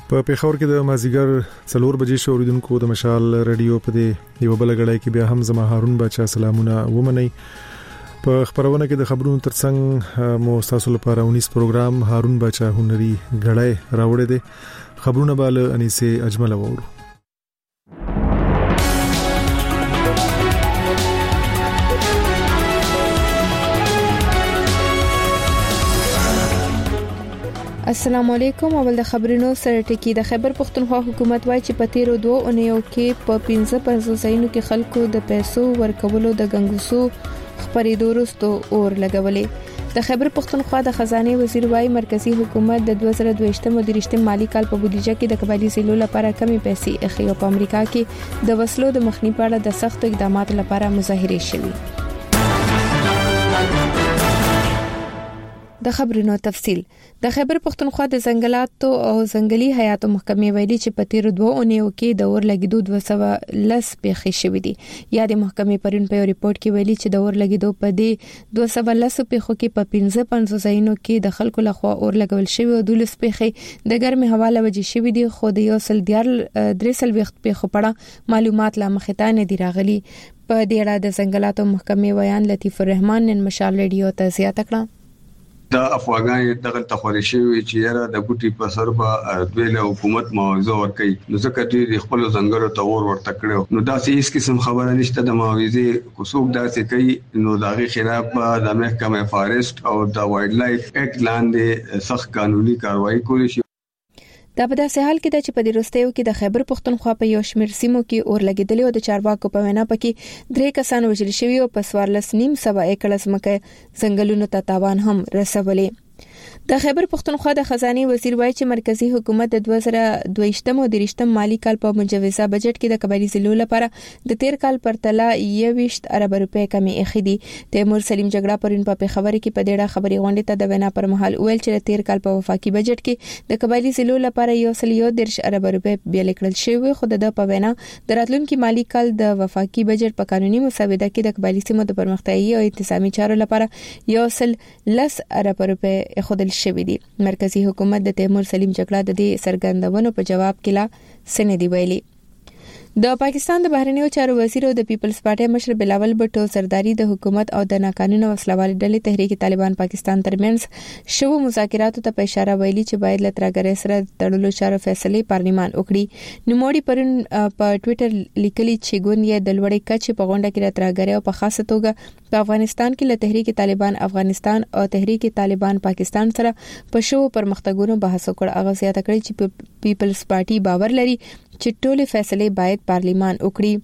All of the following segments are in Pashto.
په پیښور کې د مازیګر 4 بجې شو اوریدونکو د مشال رادیو په دې یو بل غړای کې بیا هم زما هارون بچا سلامونه ومني. په خبرونه کې د خبرونو ترڅنګ مو تاسو لپاره 19 پروګرام هارون بچا هنري غړای راوړی دي. خبرونه bale انیسه اجمل وورو. السلام علیکم. اول د خبرونو سره ټکی. د خیبر پختونخوا حکومت وايي چې په تیرو 2 اونیو کې په 15 ځایونو کې خلکو د پیسو ورکولو د غنګوسو خبرېدو وروسته اور لګولې. د خیبر پختونخوا د خزانه وزیر وايي مرکزی حکومت د 2023 مالی کال په بودیجه کې د قبایلی ضلعو لپاره کمی پیسې اخلي او په امریکا کې د وسلو د مخنیوي په اړه د سخت اقداماتو لپاره مظاهره شوې. د خبرونو تفصیل. د خیبر پختونخوا د ځنګلاتو او ځنګلي حیاتو محکمې ویلي چې په تیر 2 اونیو کې د اور لګیدو 210 پیښې شوې دي. یا د محکمې پرون په ریپورت کې ویلي چې د اور لګیدو په دې 210 پیښو کې په 15 ځایونو کې د خلکو لخوا اور لګول شوی او 12 پیښې د ګرمي هوا له وجې شوې دي. خو د یو سل دیار 3 وخت پیښو په اړه معلومات لا مخته نه دي راغلي. په دې اړه د ځنګلاتو محکمې ویان لطیف الرحمن نن مشال رادیو ته زیاته کړه. دا افغانان دغه تخورشي وی چې یاره د بوټي په سر به دویله حکومت معاوضه ورکړي نو ځکه چې خپل ځنګلو ته اور ورته کړو نو دا هیڅ قسم خبره نشته د معاوضه کوڅوک داسې کوي نو دغه خلاف د محکمه فارست او د وایلډ لایف اکټ لاندې سخت قانوني کاروایی کولی شي. دا په داسې حال کې چې په دې وروستیو کې د خیبر پختونخوا په یو شمېر سیمو کې اور لګیدلی او د چارواکو په وینا پکې 3 کسان وژل شوي او په 14.5 ایکړ ځمکه ځنګلونو ته تاوان هم رسولي. د خیبر پختونخوا د خزانه وزیر وایي چې مرکزی حکومت د 2022 مالی کال په مجوزه بجټ کې د قبایلی ضلعو لپاره د تیر کال پرتله 21 ارب روپے کمی اخیدي. تیمور سلیم جګړه پرون په خبرې کې په ډېره خبري غونډه ته د وینا پر مهال ویل چې تیر کال په وفاقي بجټ کې د قبایلی ضلعو لپاره 1.1 ارب روپے بیل کړل شوی خو د په وینا د راتلونکي مالی کال د وفاقي بجټ په قانوني مسوده کې د قبایلی سیمو د پرمختیايي او انتظامی چارو لپاره 1.10 ارب روپے خودل شوی دی. مرکزی حکومت د تیمور سلیم جګړه د دې سرګندونو په جواب کې لا سندې ویلي. د پاکستان د بهرنیو چارو وزیر او د پیپلز پارټي مشر بلاول بټو سرداری د حکومت او د ناقانونه وسلوال ډلې تحریک طالبان پاکستان ترمنځ شوو مذاکراتو ته په اشاره ویلي چې باید له ترګرې سره تړلو چارو فیصله پارلیمان وکړي. نوموړي پرون په ټوئیټر لیکلي چې ګوند د لوړې کچې په غونډه کې د ترګرې او په خاصه توګه په افغانستان کې له تحریک طالبان افغانستان او تحریک طالبان پاکستان سره په شوو پرمختګونو بحث وکړ. هغه زیاته کړې چې پیپلز پارټي باور لري چې ټولې فیصلې باید پارلیمان وکړي.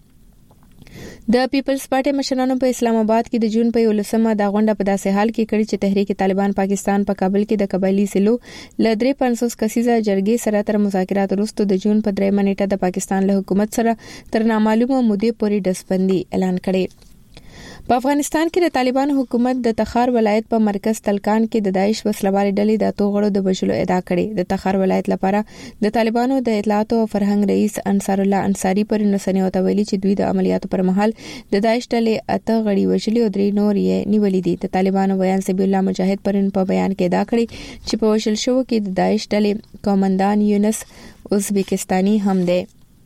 د پیپلز پارټي مشرانو په اسلام آباد کې د جون په 11مه د غونډه په داسې حال کې کړي چې تحریک طالبان پاکستان په کابل کې د قبایلی ضلعو ل 350 کسیزه جرګې سره تر مذاکرات وروسته د جون په 3 نیټه د پاکستان له حکومت سره تر نامعلومه مودې پورې ډسبندي اعلان کړي. په افغانستان کې د طالبان حکومت د تخار ولایت په مرکز تلکان کې د داعش وسلوال ډلې د توغړو د بشلو ادعا کړې. د تخار ولایت لپاره د طالبانو د اطلاعات او فرهنګ رئیس انصار الله انصاری پر نسنیو ته ویلي چې دوی د عملیاتو پر مهال د داعش ډلې اته غړي وژلي او 3 نور یې نیولې دي. د طالبانو بیان سبیل الله مجاهد پر په بیان کې ادعا کړې چې په وژل شو کې د داعش ډلې کمانډان یونس ازبکستاني هم دی.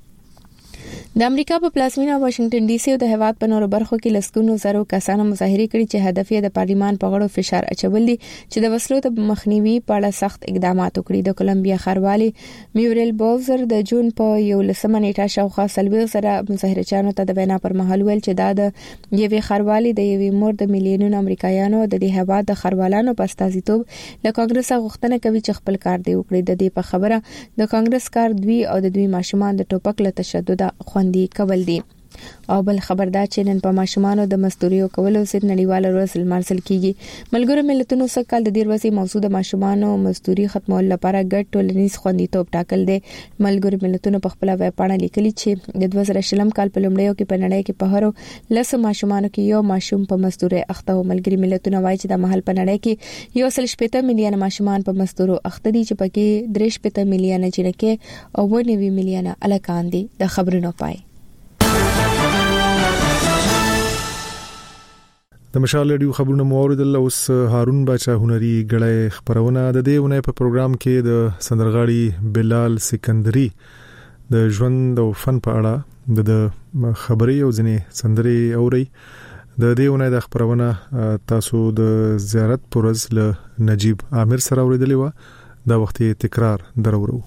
د امریکا په پلازمینه واشنگټن ډي سي او د هیواد په نورو برخو کې لسګونو زرو کسانو مظاهره کړې چې هدف یې د پارلیمان په غړو فشار اچول دي چې د وسلو د مخنیوي په اړه سخت اقدامات وکړي. د کولمبیا ښاروالي میورل بوزر د جون په 11مه نیټه شاوخوا 40 زره مظاهرچیانو ته د وینا پر مهال ویل چې دا د یوې ښاروالي د یوې مور د میلیونونو امریکایانو د دې هیواد د ښاروالانو په استازیتوب له کانګرس غوښتنه کوي چې خپل کار دی وکړي. د دې په خبره د کانګرس کار دوی او د دوی ماشومان د ټوپک له تشدد خوندي کول دي. او بل خبردار چې نن په ماشومانو د مزدوري کولو ضد نړیواله ورځ لمانځل کیږي. ملګرو ملتونو څخه کال د دې ورځې موضوع د ماشومانو مزدوري ختمولو لپاره ګډ ټولنیز خوندیتوب ټاکل دی. ملګرو ملتونو په خپل ویب پاڼه لیکلي چې د 2020 کال په لومړیو کې په نړۍ کې په هرو 10 ماشومانو کې یو ماشوم په مزدوري اخته و. ملګري ملتونو وایي چې د محل په نړۍ کې 1.8 میلیونه ماشومان په مزدورو اخته دي چې پکې 3.8 میلیونه جنکې او 9 میلیونه الکان دي. د خبرونو پای. د مشال رادیو خبرونه مورد الله اوس هارون باچا هنري غړې خبرونه د دې ونه په پروګرام کې د سندرغاړي بلال سکندري د ژوند او فن په اړه د خبري او ځنې سندري اوري د دې ونه د خبرونه تاسو د زیارت پرز له نجیب عامر سره اوریدلی و دا وخت تکرار درورو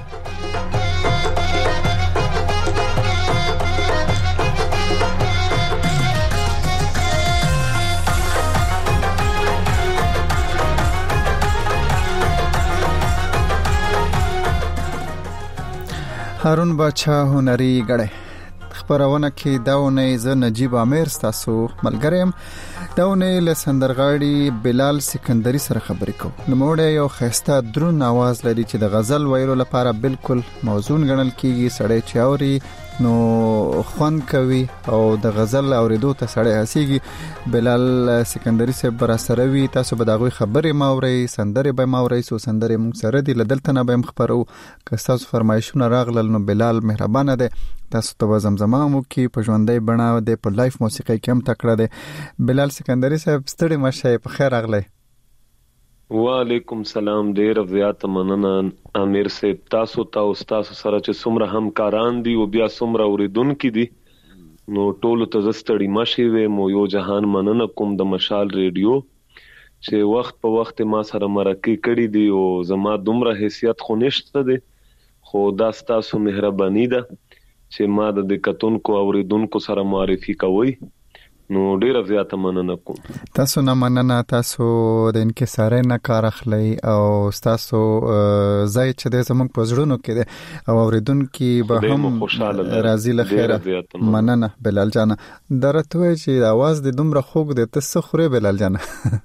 هارون باچا هنري غړې خبرونه کې داونه ز نجیب عامر تاسو ملګریم داونه له سندرغاړي بلال سکندري سره خبرې کوم نو موږ یو خسته درون आवाज لري چې د غزل ویلو لپاره بالکل موزون غنل کیږي سړی چاوري نو خوان کوي او د غزل اوریدو ته سړی هسيږي بلال سکندري سره بر سره وي تاسو به دغه خبرې ماوري سندري به ماوري سو سندري مونږ سره دی لدلته نه به خبرو که تاسو فرمایشونه راغلل نو بلال مهربانه ده تاسو ته زمزمه مو کې په ژوندۍ بڼه ده په لایف موسیقي کې هم تکړه ده بلال سکندري صاحب ستړي مشه په خیر اغله وعلیکم سلام ډیر زیات مننه امیر صاحب تاسو ته استاد سره چې څومره همکاران دي او بیا څومره اوریدونکو دي نو ټول ته زستړي ماشي و مو یو جهان مننه کوم د مشال ریډیو چې وخت په وخت ما سره مرکه کړی دی او زما دومره حیثیت خو نشته دی خو دا تاسو مهرباني ده چې ما د کتونکو اوریدونکو سره معرفي کوي نو ډیر زیات مننه کوم تاسو نه مننه تاسو د انکسار نه کار اخلي او تاسو زای چې د زمونږ پزړونو کې او اوریدونکو به هم راضي لخيره مننه بلال جان درته چې आवाज د دومره خوګ د تاسو خوري بلال جان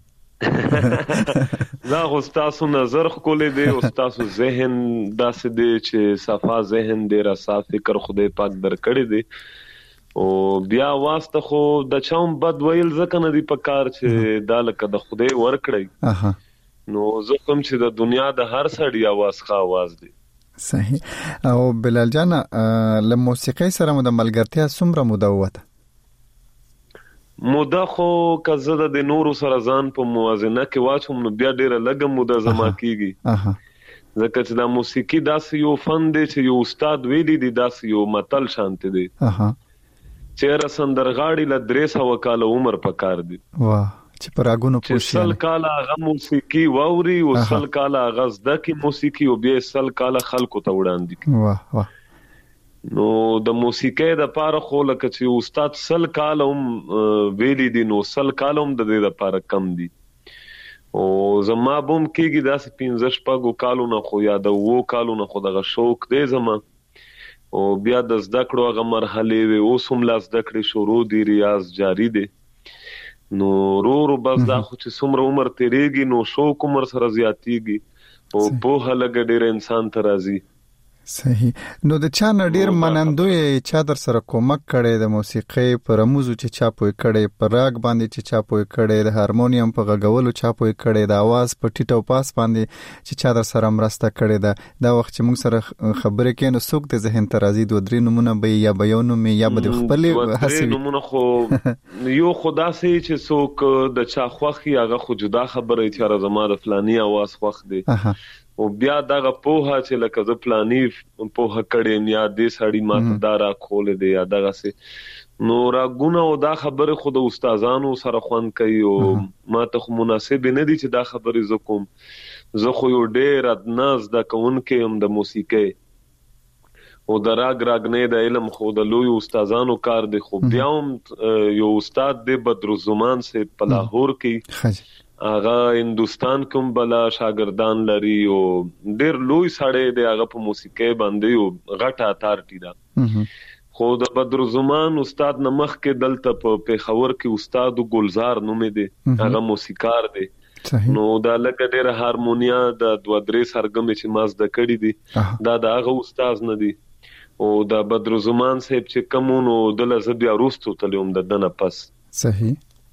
زه استادو نظر خولې دی استادو ذهن داسې دی چې صفا ذهن دی را صاف فکر خدای پاک درکړي دی او بیا واسطه خو د چاوم بد ویل ځکه نه دی په کار چې دا لکه د خدای ورکړی نو زه کوم چې د دنیا د هر سړی आवाज ښه आवाज دی صحیح او بلال جان له موسیقي سره مو د ملګرتیا څومره موده وته موده خو کزه د نورو سره ځان په موازنه کې واچوم نو بیا ډیره لګم موده زما کیږي ځکه چې د موسیقي داسې یو فن دی چې یو استاد ویلی دی داسې یو متل شانت دی چیرې سندرغاړي ل 300 کال عمر پکار دي واه چې پراګونو پوښي سل کال هغه موسیقي ووري او سل کال هغه زده کی موسیقي او بیا سل کال خلکو ته وړاندې واه واه نو د موسیقي د پاره خو لکه چې استاد سل کال هم ویلي دي نو سل کال هم د دې لپاره کم دي او زما بوم کېږي داسې 15 شپږو کالونو خو یا د وو کالونو خو دغه شوق دی زما او بیا د زده کړو هغه مرحله وي اوس هم لاس زده کړې شروع دي ریاض جاری دي نو رو بس دا خو چې څومره عمر تیریږي نو شوق عمر سره زیاتیږي او په هلګ ډېر انسان ته راځي صحیح نو د چا نډیر منندوی چا در سره کومک کړي د موسیقي پر موضوع چې چا پوي کړي پر راګ باندې چې چا پوي کړي د هارمونیم په غږولو چا پوي کړي د आवाज په ټیټو پاس باندې چې چا در سره مرسته کړي دا وخت چې موږ سره خبرې کوي نو څوک د ذهن ترازی دوه درې نمونه به یا بیانو می یا به خپل هڅه نمونه خو یو خدا سي چې څوک د چا خوخي هغه خو جدا خبره چې زما د فلاني आवाज خوخ دی او بیا دغه پوها چې لکه ز پلاني پوها کړي یا دې سړی ماته دارا کول دی یا دغه سي نو راګونه او دا خبره خود استادانو سره خوان کوي او ماته خو مناسب نه دي چې دا خبره ز کوم زه خو یو ډېر ادناز د کون کې هم د موسیقي او د راګ نه د علم خو د لوی استادانو کار دی خو بیا هم یو استاد دی بدرالزمان سے په لاهور کې هغه هندستان کوم بلا شاګردان لري او ډېر لوی سړی دی هغه په موسیقي باندې او غټه اتارټی دا خو د بدرالزمان استاد نمخ کې دلته په پیښور کې استاد ګلزار نومې دی هغه موسیقار دی نو دا لکه ډېر هارمونیا د 2-3 سرګم چې ماز د کړی دی دا د هغه استاد نه دی او د بدرالزمان صاحب چې کومونو د لزبیا روستو تلوم د دنه پس صحیح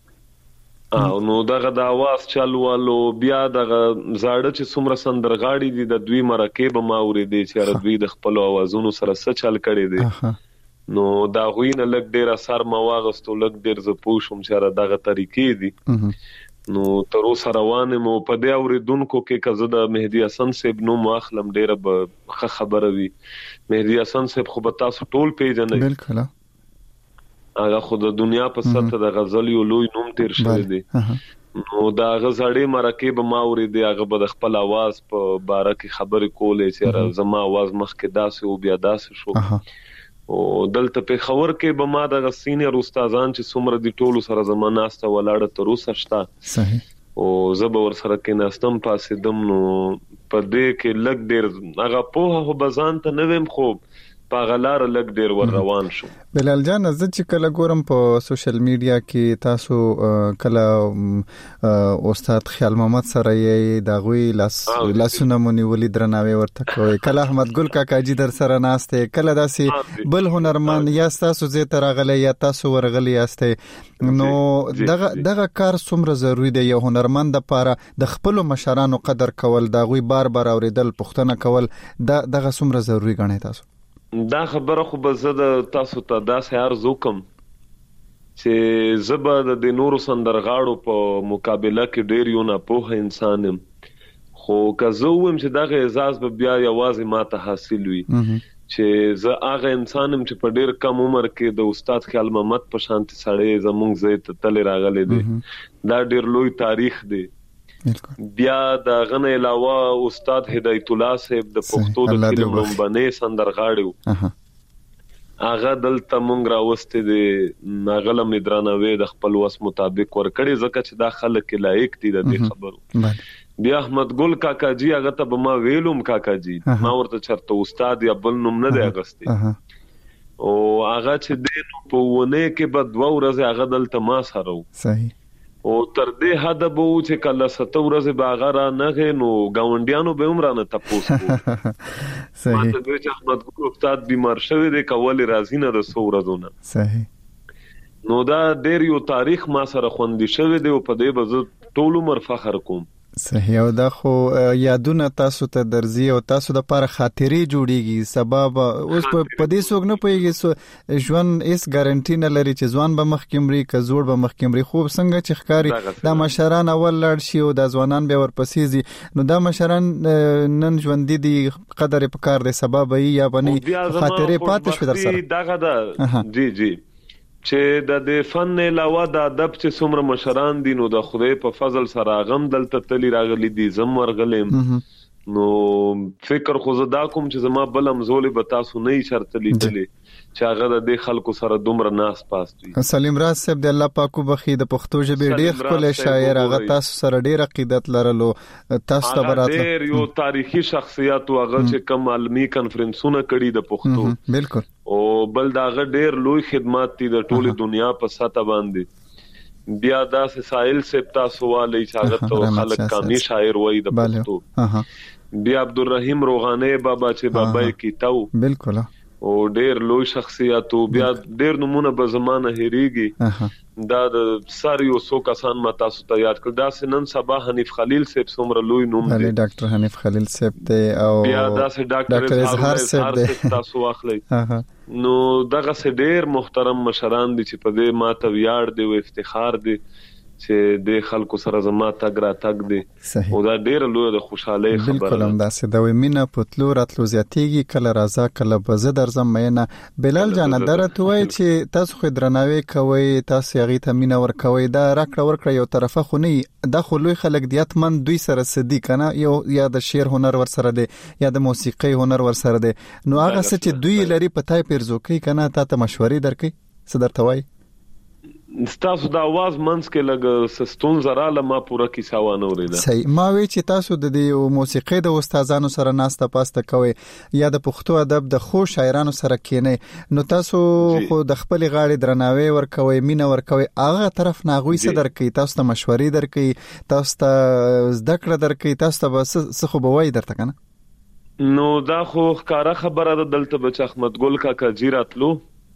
او نو دغه د आवाज چلوالو بیا دغه زاړه چې څومره سندرغاړي دي د دوی مرکه به ما اورېدې چې دوی د خپل आवाजونو سره څه چل کړي دي نو دا غوینه لګ ډیر اثر مواغستو لګ ډیر ز پوښوم چې را دغه طریقې دي نو تر اوسه روانه مو په دې اوریدونکو کې کزه د مهدی حسن صاحب نو ماخلم ډیر به خبره وي مهدی حسن صاحب خو به تاسو ټول پیژنئ بالکل هغه خو د دنیا په سطح د غزل یو لوی نوم تیر شوی دی نو دا غزړې مرکه به ما اوریدي هغه به خپل आवाज په باره کې خبرې کولې چې زما आवाज مخکې داسې او بیا داسې شو او دلته په خبر کې به ما د سینیر استادان چې څومره دي ټولو سره زماناسته ولاړه تر اوسه شته صحیح او زه به ور سره کې ناستم پاسې دم نو په دې کې لګ ډیر هغه په هو بزان ته نویم خوب په غلار لګ ډیر ور روان شو بلال جان زه چې کله ګورم په سوشل میډیا کې تاسو کله استاد خیال محمد سره یې دا غوي لاسونه مونږ ولې درناوي ورته کوي کله احمد ګل کاکا جی در سره ناشته کله داسې بل هنرمند یا تاسو زه ترغلې یا تاسو ورغلې یاسته نو دغه کار څومره ضروری دی یو هنرمند لپاره د خپل مشرانو قدر کول دا غوي بار اوریدل پښتنه کول دغه څومره ضروری غنئ تاسو دا خبره خو به زه د تاسو ته داسې عرض وکم چې زه به د نورو سندرغاړو په مقابله کې ډیر یو نه پوهه انسان یم خو که زه ویم چې دغه اعزاز به بیا یوازې ماته حاصل وي چې زه هغه انسان یم چې په ډیر کم عمر کې د استاد خیال محمد په شانتي سړی زمونږ ځای ته تل راغلی دی دا ډیر لوی تاریخ دی بیا د غنه علاوه استاد هدایت الله صاحب د پښتو د فلم رومبنه سندرغاړو هغه دلته مونږ راوستي دي ناغله مدرانوي د خپل وس مطابق ورکړي ځکه چې دا خلک لایق دي د خبرو بیا احمد ګل کاکا جی هغه ته به ما ویلوم کاکا جی ما ورته چرته استاد یا بل نوم نه دی اغستی او هغه چې دینو په ونه کې به 2 ورځې هغه دلته ما سره صحیح او تر دې حد به و چې کله 7 ورځې باغره نه نو گاونډیانو به عمرانه تاسو صحیح ماته دوی چې احمد ګل استاد بیمار شوی دی کول راځي نه د 100 ورځونه صحیح نو دا ډیر یو تاریخ ما سره خوندې شوی دی او په دې به ټول عمر فخر کوم صحیح او دا خو یادونه تاسو ته درځي او تاسو د لپاره خاطرې جوړیږي سبب اوس په دې څوک نه پويږي ژوند هیڅ ګارانټي نه لري چې ځوان به مخکمري که زوړ به مخکمري خوب څنګه چې ښکاری دا مشران اول لړ شي او د ځوانان به ورپسې زی نو دا مشران نن ژوند دي قدر په کار دی سبب یا بني خاطرې پاتې شو در سره دغه دا جی چې د فن علاوه د ادب چې څومره مشران دي نو د خدای په فضل سره غم دلته تلی راغلي دي زم ورغلم نو فکر خو زدا کوم چې زما بلم زولې به تاسو نه شرط لیدلې چې هغه د خلکو سره دومره ناس پاست وي سلیم راز صاحب د الله پاکو بخي د پښتو ژبې ډېر خپل شاعر هغه تاسو سره ډېر عقیدت لرلو تاسو ته براتله ډېر یو تاریخي شخصیت او هغه چې کوم عالمي کانفرنسونه کړي د پښتو بالکل او بل دا ډېر لوی خدمات دي د ټوله دنیا په سطح باندې بیا دا سائل صاحب تاسو والی چې هغه ته خلک کامي شاعر وای د پښتو بیا عبدالرحیم روغانه بابا چې بابا کیتاو بالکل او ډېر لوی شخصیت او بیا ډېر نمونه به زمانه هریږي دا د ساریو سو کسان ما تاسو ته یاد کړ دا سنن سبا حنیف خلیل صاحب څومره لوی نوم دی ډاکټر حنیف خلیل صاحب دی او بیا دا سه ډاکټر اظهار صاحب دی تاسو واخلئ نو دغه سه ډېر محترم مشران دي چې په دې ماته ویاړ دی او افتخار دی چې د خلکو سره زما تګ را تګ دي او دا ډېر لوی د خوشحالي خبره ده بالکل هم دا سه د ومنه پتلو راتلو زیاتیږي کله راځه کله بزه درځم مینه بلال جان درته وای چې تاسو خو درناوي کوي تاسو هغه ته مینا ور کوي دا راکړه ورکړه یو طرفه خو نه د خلوی خلک دیاتمن دوی سره صدی کنه یو یا د شعر هنر ور سره دی یا د موسیقي هنر ور سره دی نو هغه څه چې دوی لري پتاي پیرزوکي کنه ته مشورې درکې صدرته وای تاسو د आवाज منځ کې لګ سستون زراله ما پوره کیسه وانه وریده صحیح ما وی چې تاسو د دې موسیقي د استادانو سره ناسته پاسته کوي یا د پښتو ادب د خو شاعرانو سره کینې نو تاسو خو د خپل غاړي درناوي ورکوي مینه ورکوي هغه طرف ناغوي صدر کوي تاسو ته مشورې درکې تاسو ته زده کړه درکې تاسو ته څه خو بوي درته کنه نو دا خو ښکارا خبره ده دلته بچ احمد ګل کاکا جیراتلو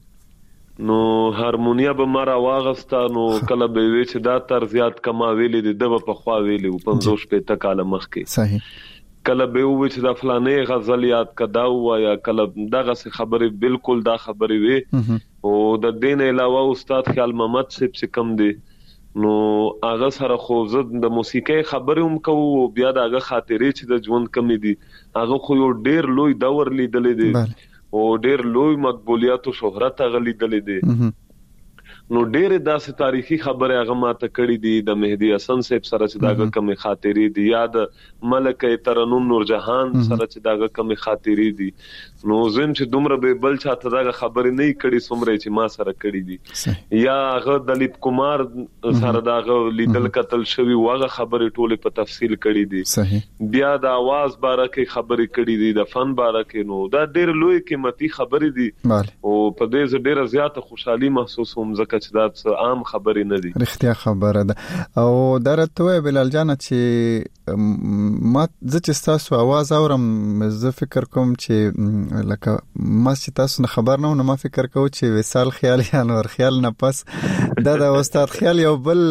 نو هارمونیا به مارا واغستا نو کله به وی چې دا تر زیات کما ویلې د په خوا ویلې 50 پته کال مخکې صحیح کله به و چې د فلانه غزل یاد کدا وایا کله دغه خبره بالکل دا خبره وي او د دین علاوه استاد خیال محمد صاحب کم دی نو هغه سره خو زه د موسیقي خبره هم کوو بیا دغه خاطرې چې د ژوند کمی دي هغه خو یو ډیر لوی دور لیدلې دي او ډیر لوی مقبولیت او شهرت غلیدلې دي نو ډېر داسې تاریخي خبره هغه ماته کړې دي د مهدی حسن صاحب سره چې داغه کم خاطرې دي یاد ملکه ترنم نور جهان سره چې داغه کم خاطرې دي نو زم چې دومره به بل چاته داغه خبره نه کړي سمره چې ما سره کړې دي یا هغه دلیپ کمار سره داغه لیدل قتل شوی واغه خبره ټوله په تفصیل کړې دي بیا د आवाज بارکه خبره کړې دي د فن بارکه نو دا ډېر لوی قیمتي خبره دي او په دې ډېر زیاته خوشحالي محسوس هم زکه چې دا عام خبرې نه دي رښتیا خبره ده او درته بلال جان چې ما چې تاسو आवाज اورم زه فکر کوم چې لکه ما چې تاسو نه خبر نه ما فکر کوم چې وصال خیال یا نور خیال نه پس د استاد خیال یو بل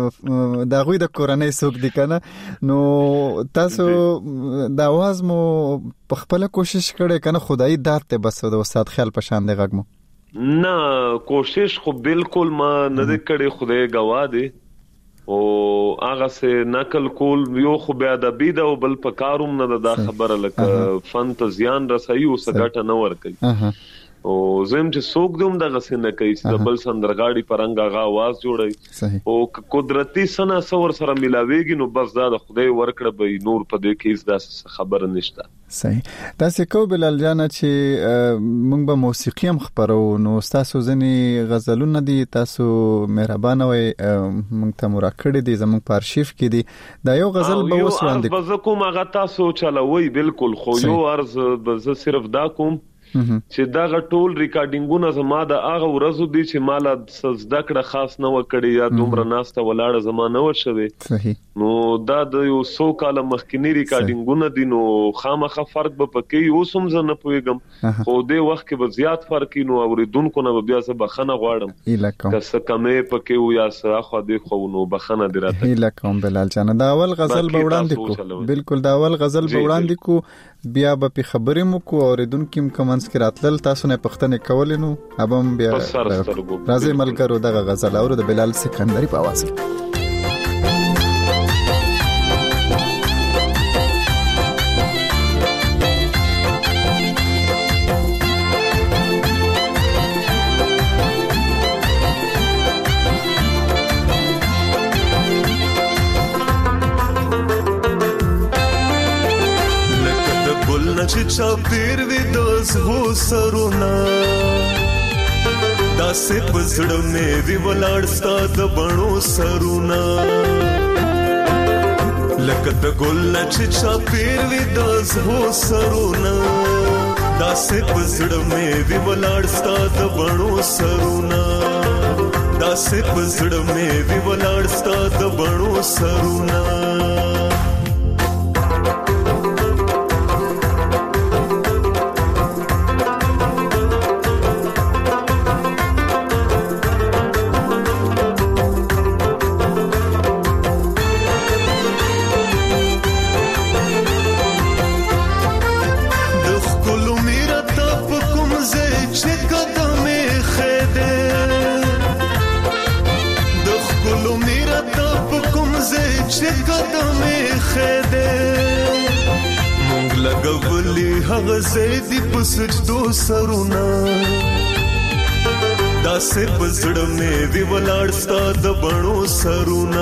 د غوی د کورنۍ څوک دي کنه نو تاسو د आवाज مو په خپل کوشش کړي کنه خدای داد ته بس د استاد خیال په شان دی غږ مو نه کوشش خو بالکل ما نه کړې خدای گواه دی او هغه سه نقل کول یو خو بیا د بيد او بل پکاروم نه د خبره لکه فن ته زیان رسایي او سګټه نه ور کوي او زم چې څوک دوم دغه سن کوي چې د بل سندرغاړي پرنګ هغه आवाज جوړي او قدرتي سنا سور سره ملاويږي نو بس دا د خدای ورکړه به نور په دې کې دا خبره نشته صحیح دا سکو بلال جان چې موږ به موسیقي هم خبرو نو تاسو ځنی غزلونه دي تاسو مهربان وي موږ ته مراکړه دي زموږ په ارشیف کې دي دا یو غزل به وس وړاندې بز کوم هغه تاسو چلوي بالکل خو یو عرض بز صرف دا کوم چې دا ټول ریکارډینګونه زما د هغه ورځو دي چې مال زده کړه خاص نه وکړي یا دومره ناسته ولاړه زمانه ورشوي صحیح نو دا د یو 100 کال مخکینی ریکارډینګونه دي نو خامخا فرق به پکې اوسم زه نه پويګم خو دې وخت کې به زیات فرق نو اوریدونکو نه بیا څه بخنه غواړم که څه کمې پکې و یا څه خو دې خو نو بخنه دراته الکم بلال جان دا اول غزل به وړاندې کو بالکل دا اول غزل به وړاندې کو بیا به خبرې مو کو اوریدونکو کومنس کې راتل تاسو نه پښتنه کول نو ابم بیا راځي ملګرو دغه غزل اورو د بلال سکندری په आवाज کې چې چاپیر وی دوز هو سرونا داسې پزړ مې وی ولاړ ستاد بڼو سرونا لکه د ګل چې چاپیر وی دوز هو سرونا داسې پزړ مې وی ولاړ ستاد بڼو سرونا داسې پزړ مې وی ولاړ ستاد بڼو سرونا زیدی پسجدو سرونا داسې پزړ مې وی ولاړ ستاد بڼو سرونا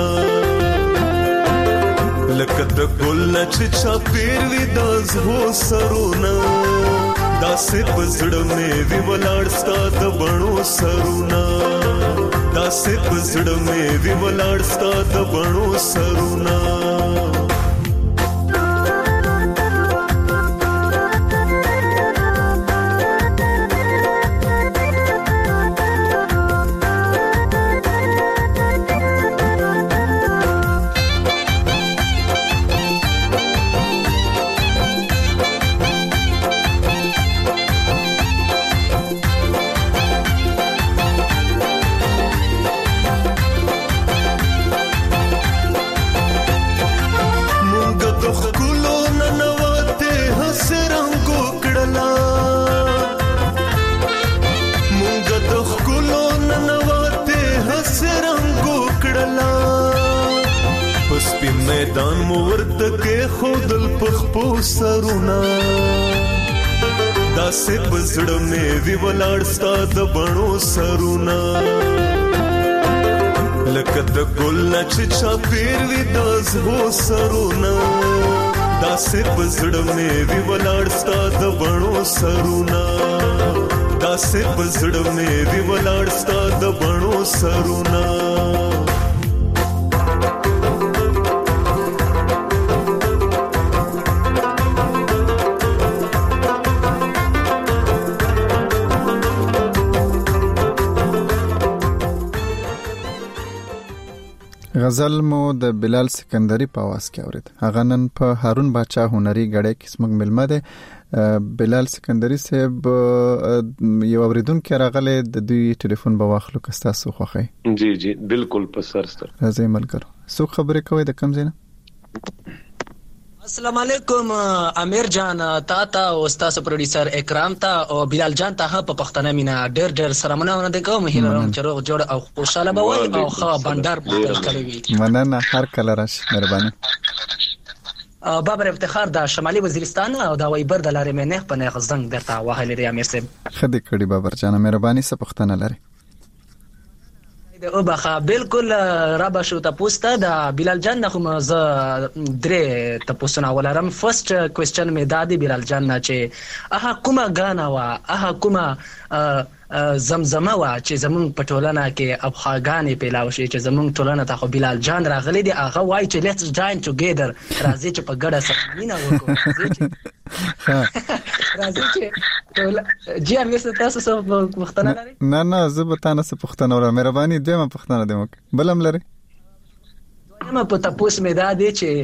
لکه د ګل چې چاپیر وی داز هو سرونا داسې پزړ مې وی ولاړ ستاد بڼو سرونا داسې پزړ مې وی ولاړ ستاد بڼو سرونا میدان مو ورته کې خودل پخپو سرونه داسې پزړه مې وی ولاړ ستا د بڼو سرونه لکه د ګل نه چې چاپیر وي د زړه سرونه داسې پزړه مې وی ولاړ ستا د بڼو سرونه داسې پزړه مې وی ولاړ ستا د بڼو سرونه غزل مو د بلال سکندری په आवाज کې اورید. هغه نن په هارون باچا هنري غړې کې سمګ ملمه ده. بلال سکندری صاحب یو اوریدونکو راغله د دوی ټلیفون په واخلو کستا سو خوخه. جی بالکل په سرستر. راځي ملګرو. سو خبرې کوي د کم زینه. السلام علیکم امیر جان تا او استاد پروډوسر اکرام تا او بلال جان ته په پښتنه مینا ډېر سلامونه ورته کوم. هیله لرم چې روغ جوړ او خوشاله به وي او خو بندر په کړی وي. مننه هر کله راش مهرباني. بابر افتخار د شمالي وزیرستان او د وایبر د لارې مې نه په نه غزنګ درته وهلې دی امیر صاحب. خدای کړي بابر جان مهرباني سه پښتنه لري. او بخا بالکل رابا شو تاسو د بلال جان نه کوم ز درې تاسو نه ولرم. فرست کوېسچن مې دادی بلال جان نه چې کومه غانا وا کومه زمزمه وا چې زمون پټولنه کې افغانګانې پیلاو شي چې زمون ټولنه ته خو بلال جان راغلی دی. هغه وای چې لیټس جاین ټوګیدر راځي چې په ګډه سره مینا وکړو. راځي چې جی امیر تاسو څه پښتنه لري؟ نه زه به تاسو پښتنه ولرم. مهرباني دیمه پښتنه دیمه بلم لري. ما په تاسو مې دا دی چې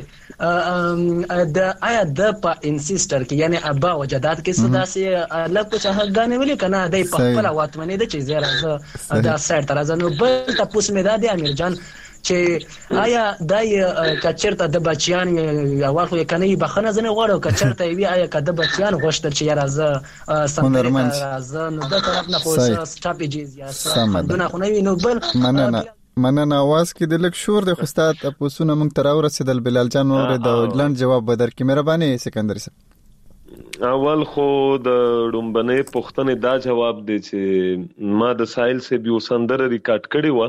د آیا د په انسیسټر کې یعنی ابا وجدات کې صداسي لکه چې هغه ویل کنه د په خپل واتمنې د چې زیره دا سر تر ځنو بل تاسو مې دا دی امیر جان چې آیا دای کچرته د بچیان واخو کنه بخنه زنه غواړو کچرته وی آیا کده بچیان غوښتل چې راځه سمندر راځه نو د طرف نه پوس سټراټیجیز یا سمندونه خو نه وی نو بل مننه आवाज کې د لک شور د خستات تاسو نه مونږ تر ورسېدل بلال جان اور د لند جواب بدر کې مهرباني سکندر صاحب. اول خو د ډومبنې پښتنې دا جواب دی چې ما د سایل سے بیو سندر ریکارډ کړی و.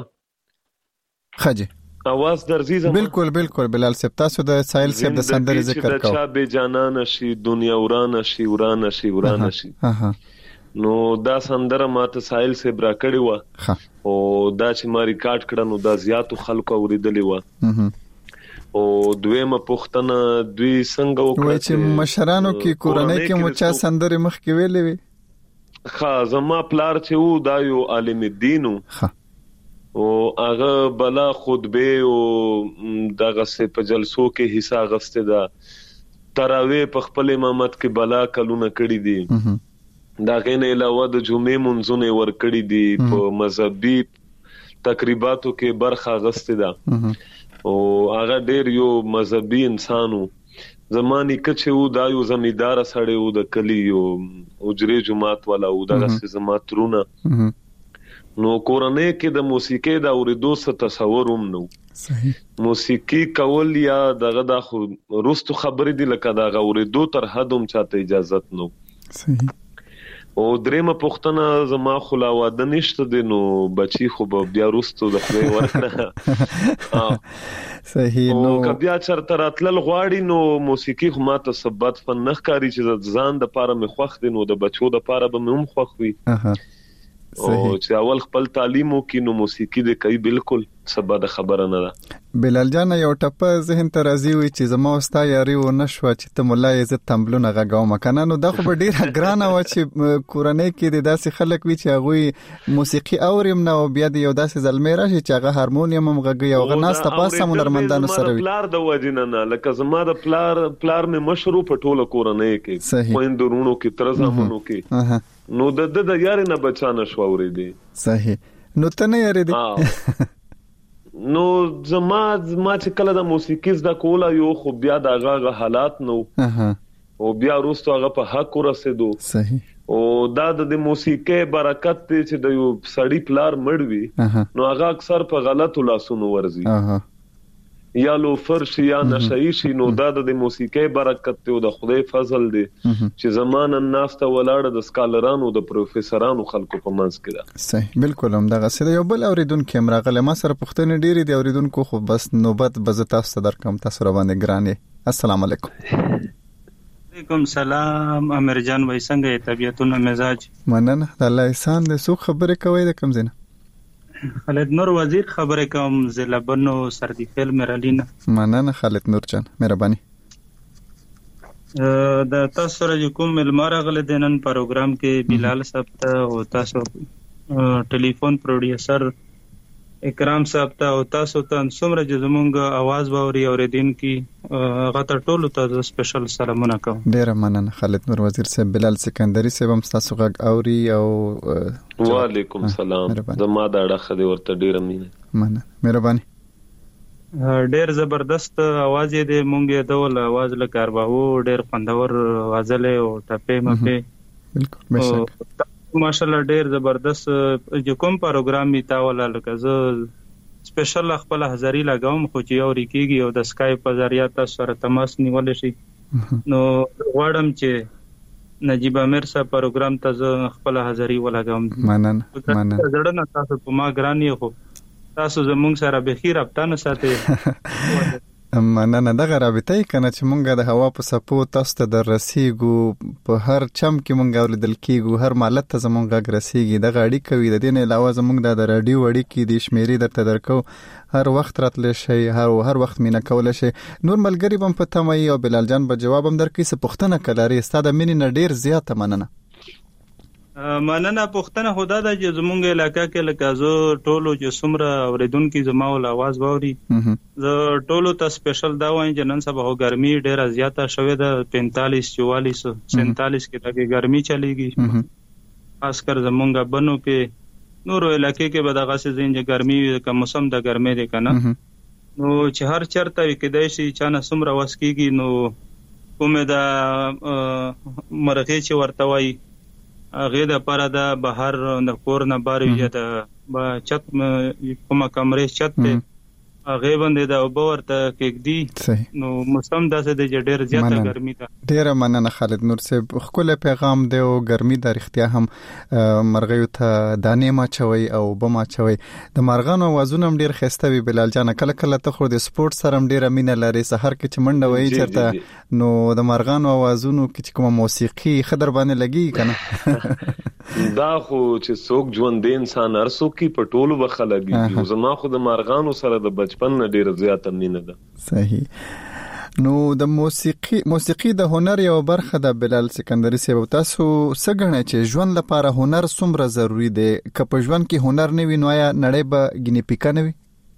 خجه आवाज درځي زما بالکل بلال صاحب تاسو د سایل صاحب د سندر ذکر کوو. چا به جانان شي دنیا ورانه شي نو دا سندره ماته سایل سے برا کړی و او دا چې ما ریکارډ کړه نو دا زیاتو خلکو اوریدلی و. او دویمه پښتنه دوی څنګه وکړه چې مشرانو کې کورنۍ کې مو چا سندره مخ کې ویلې وي. زما پلار چې و دا یو عالم دینو او هغه بلا خطبه او دغه سه په جلسو کې حصہ غسته دا تراوی په خپل امامت کې بلا کلونه کړی دي. دا غینه علاوه د جمعې منځونه ور کړی دي په مذهبي تقریباتو کې برخه غسته ده او هغه ډیر یو مذهبي انسانو. زمانی کچه و دا یو زمیدار سړی و د کلی یو اجري جماعت والا و دغه زماترونه نو کورنۍ کې د موسیقي د اوریدو څه تصور هم نو. صحیح موسیقي کول یا دغه د روستو خبرې دي لکه دا اوریدو تر حد هم چاته اجازه نو. صحیح او درېمه پښتنه زما خلاواده نشته دي نو بچي خو بیا روستو د خپل ورکړه. صحیح نو کبیا چرته راتلل غواړي نو موسیقي خو ماته ثبات فن نخکاری چې ځان د پاره مخ وخت دي نو د بچو د پاره به هم خوخ وي. او چې اول خپل تعلیمو کې نو موسیقي د کوي بالکل سبا د خبره نه ده. بلال جان یو ټپه ذهن ته راځي وي چې زما وستا یاري و نشو چې ته مولا عزت تمبلونه غاو مکنه نو دا خو ډیر ګرانه و چې کورنۍ کې د داسې خلک وي چې هغه موسیقي اوریم نه او بیا د یو داسې زلمې راشي چې هغه هارمونیم هم غږی او غناس تاسو هنرمندانو سره وي. پلار د وجنه نه لکه زما د پلار مې مشرو په ټوله کورنۍ کې خويندورونو کې تر زمونو کې نو د یاري نه بچانه شو اورېدي. صحیح نو ته نه یاري دي نو زما چې کله د موسیقي زده کوله یو خو بیا دغه حالات نو او بیا وروسته هغه په حق ورسېدو. صحیح او دا د موسیقي برکت دی چې د یو سړی پلار مړ وي نو هغه اکثر په غلطو لاسونو ورځي یا لوفر شي یا نشئی شي نو دا د موسیقي برکت ته او د خدای فضل دی چې زمانه الناس ته ولاړه د سکالرانو د پروفیسورانو خلکو په منځ کې ده. صحیح بالکل هم دغه سره یو بل اوریدونکو امراغله ما سره پښتنې ډېری دی اوریدونکو خو بس نوبت بزتا تاسو در کوم تاسو را باندې ګرانه. السلام علیکم. وعلیکم سلام امیر جان وای څنګه طبيعتونه مزاج؟ مننه الله احسان دې. سو خبره کوي د کوم زینه؟ خالد نور وزیر خبره کوم زلبنو سردی فیل مرالینا. مننه خالد نور جان مهرباني. د تاسو سره کوم ملمار غل دینن پروګرام کې بلال صاحب ته او تاسو ټلیفون پروډیوسر اکرام صاحب ته او تاسو ته څومره زمونږ आवाज باوري اوریدین کې غته ټولو ته سپیشل سلامونه کوم. ډیر مننه خالد نور وزیر صاحب. بلال سکندری صاحب هم تاسو غږ اوري او وعلیکم سلام. زما دا ډخه دی ورته ډیر مینه. مننه مهرباني. ډیر زبردست आवाज دی مونږه ډول आवाज لکارباو ډیر خوندور غزل او ټپه مپه بالکل بشک ماشاءالله ډیر زبردست جو کوم پروګرام می تاوله لکه زه سپیشل خپل هزاري لګاوم خو چې یو ریکيږي او د اسکایپ په ذریعہ تاسو سره تماس نیول شي نو غواړم چې نجیب امیر صاحب پروګرام ته زه خپل هزاري ولګاوم. مننه زړه تاسو په ما ګرانی خو تاسو زموږ سره به خیر اپتانه ساتي. مننه دغه رابطه کنه چې مونږه د هوا په سپو تاسو ته در رسیدو په هر چم کې مونږه اوریدل کیږو هر مالت ته زمونږه رسیدي دغه اړیکه وي. د دې نه علاوه زمونږ د رادیو اړیکې د شمیرې درته درکو هر وخت راتل شي هر وخت مینا کول شي. نور ملګری بم په تمای او بلال جان به جواب هم درکې څه پښتنه کلاري ستاده مینې نه ډیر زیاته مننه. مننه پښتنه خدا د زمونږ علاقې کې لکه زه ټولو چې سمره اوریدونکو زما ول आवाज باوري زه ټولو ته سپیشل دا وایم چې نن سبا ګرمي ډیره زیاته شوې ده 45 44 47 کې لګي ګرمي چلیږي خاص کر زمونږ بنو کې نور علاقې کې به دغه څه زین ګرمي کا موسم د ګرمۍ دی کنه نو چې هر چرته کې دای شي چې نه سمره وسکیږي نو کومه دا مرغه چې ورته وای غیر د پاره د بهر د کور نه بار وی د چت کومه کمرې چت ته هغه باندې د وبورته کېږي نو موسم داسې د ډېر زیاته ګرمي ده. ډېر مننه خالد نور صاحب. خپل پیغام دی او ګرمي د اختیا هم مرغیو ته دانې ما چوي او بما چوي. د مرغانو وازونه هم ډېر خسته وی بلال جان. کله کله ته خو د سپورت سره هم ډېر مینه لري سحر کې چې منډه وای چرته نو د مرغانو وازونو کې کومه موسیقي خضر باندې لګي کنه دا خو چې څوک ژوند انسان ارسو کې پټولو بخلګي زما خو د مارغانو سره د بچپن نه ډیره زیاته مینه ده. صحیح. نو د موسیقي د هنر یو برخه د بلال سکندری صاحب تاسو څنګه چې ژوند لپاره هنر څومره ضروری دی که په ژوند کې هنر نه وي نو یا نړۍ به ګینه پیکا نه وي؟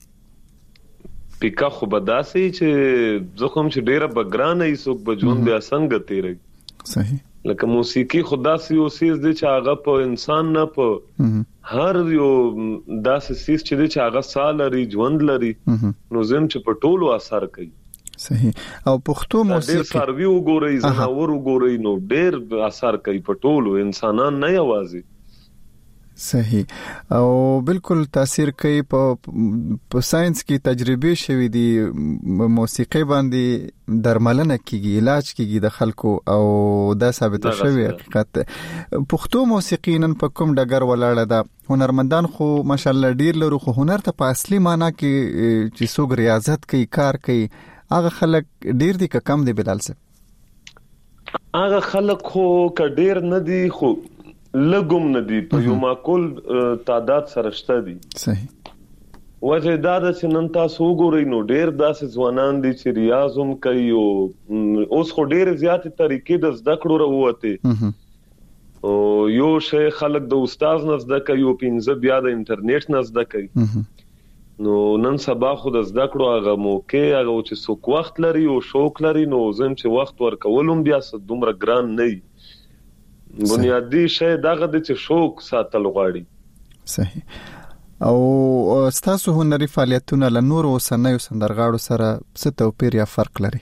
پیکا خو بداسي چې زخم چې ډیره بګرانه یې څوک به ژوند د څنګه تیري. صحیح. لکه موسیقي خدا سي او سیس دي چې هغه په انسان نه په هر یو داسې سیس چې دي چې هغه سال لري ژوند لري نو زم چې په ټولو اثر کوي. صحیح. او پښتو موسیقي ډېر سروي وګورئ زناور وګورئ نو ډېر اثر کوي په ټولو انسانان نه یوازې. صحیح. او بالکل تاثیر کوي په ساينس کې تجربه شوې دي موسیقي باندې درملنه کیږي علاج کیږي د خلکو او دا ثابت شوی حقیقت. پښتو موسیقي نن په کوم ډګر ولاړه ده هنرمندان خو ماشاءالله ډیر لرو خو هنر ته په اصلي معنی کې چې څوک ریاضت کوي کار کوي هغه خلک ډیر دي که کم دي بلال صاحب؟ هغه خلک خو که ډیر نه دي خو لګوم نه دي په یو معقول تعداد سره شته دي. صحیح. وجه دا چې نن تاسو وګورئ نو ډېر داسې ځوانان دي چې ریاض هم کوي او اوس خو ډېر زیاتې طریقې د زده کړو راوته او یو شی خلک د استاد نه زده کوي او پنځه بیا د انټرنیټ نه زده کوي نو نن سبا خو د زده کړو هغه موقع هغه چې څوک وخت لري او شوق لري نو زم چې وخت ورکولم بیا څه دومره ګران نه وي. بنیادی شی دغه د چې شوق ساتل غواړي. صحیح. او ستاسو هنري فعالیتونه له نورو اوسنیو سندرغاړو سره څه توپیر یا فرق لري؟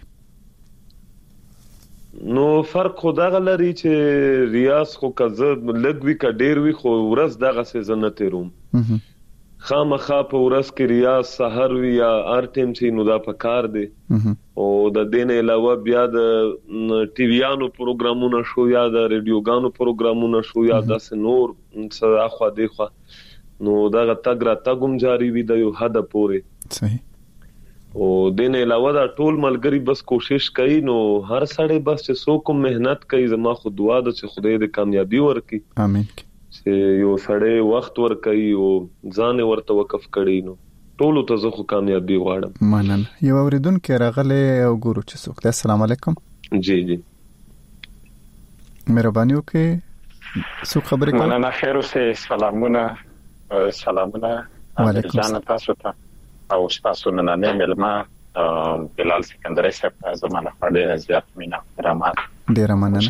نو فرق خو دغه لري چې ریاض خو کزه لګوي ک ډیر وی خو ورځ دغه سيزن تیروم خامخا په ورځ کې ریاض سحر وی یا هر ټیم چې نو دا پکار دی او د دین علاوه بیا د ټي ویانو پروګرامونه شو یا د ریډیوګانو پروګرامونه شو یا د نور څه اخوا دی خو نو دا تګ را تګم جاری وي د یو حد پورې صحیح او دین علاوه دا ټول ملګری بس کوشش کوي نو هر سړی بس چې څوک مهنت کوي زما خو دعا ده چې خدای دې کامیابی ورکړي امين چې یو سړی وخت ور کوي او ځان ورته وقف کړي نو ټول ته زه خو کامیابی غواړم مننه یو اوریدونکو راغله او ګورو چې څوک ده السلام علیکم جی مهرباني وکړئ څوک خبرې کوي مننه خیر اوسه سلامونه وعلیکم تاسو ته او تاسو نن نه ملما بلال سکندری صاحب زمانه خړې زیات مینا رحمت ډیر مننه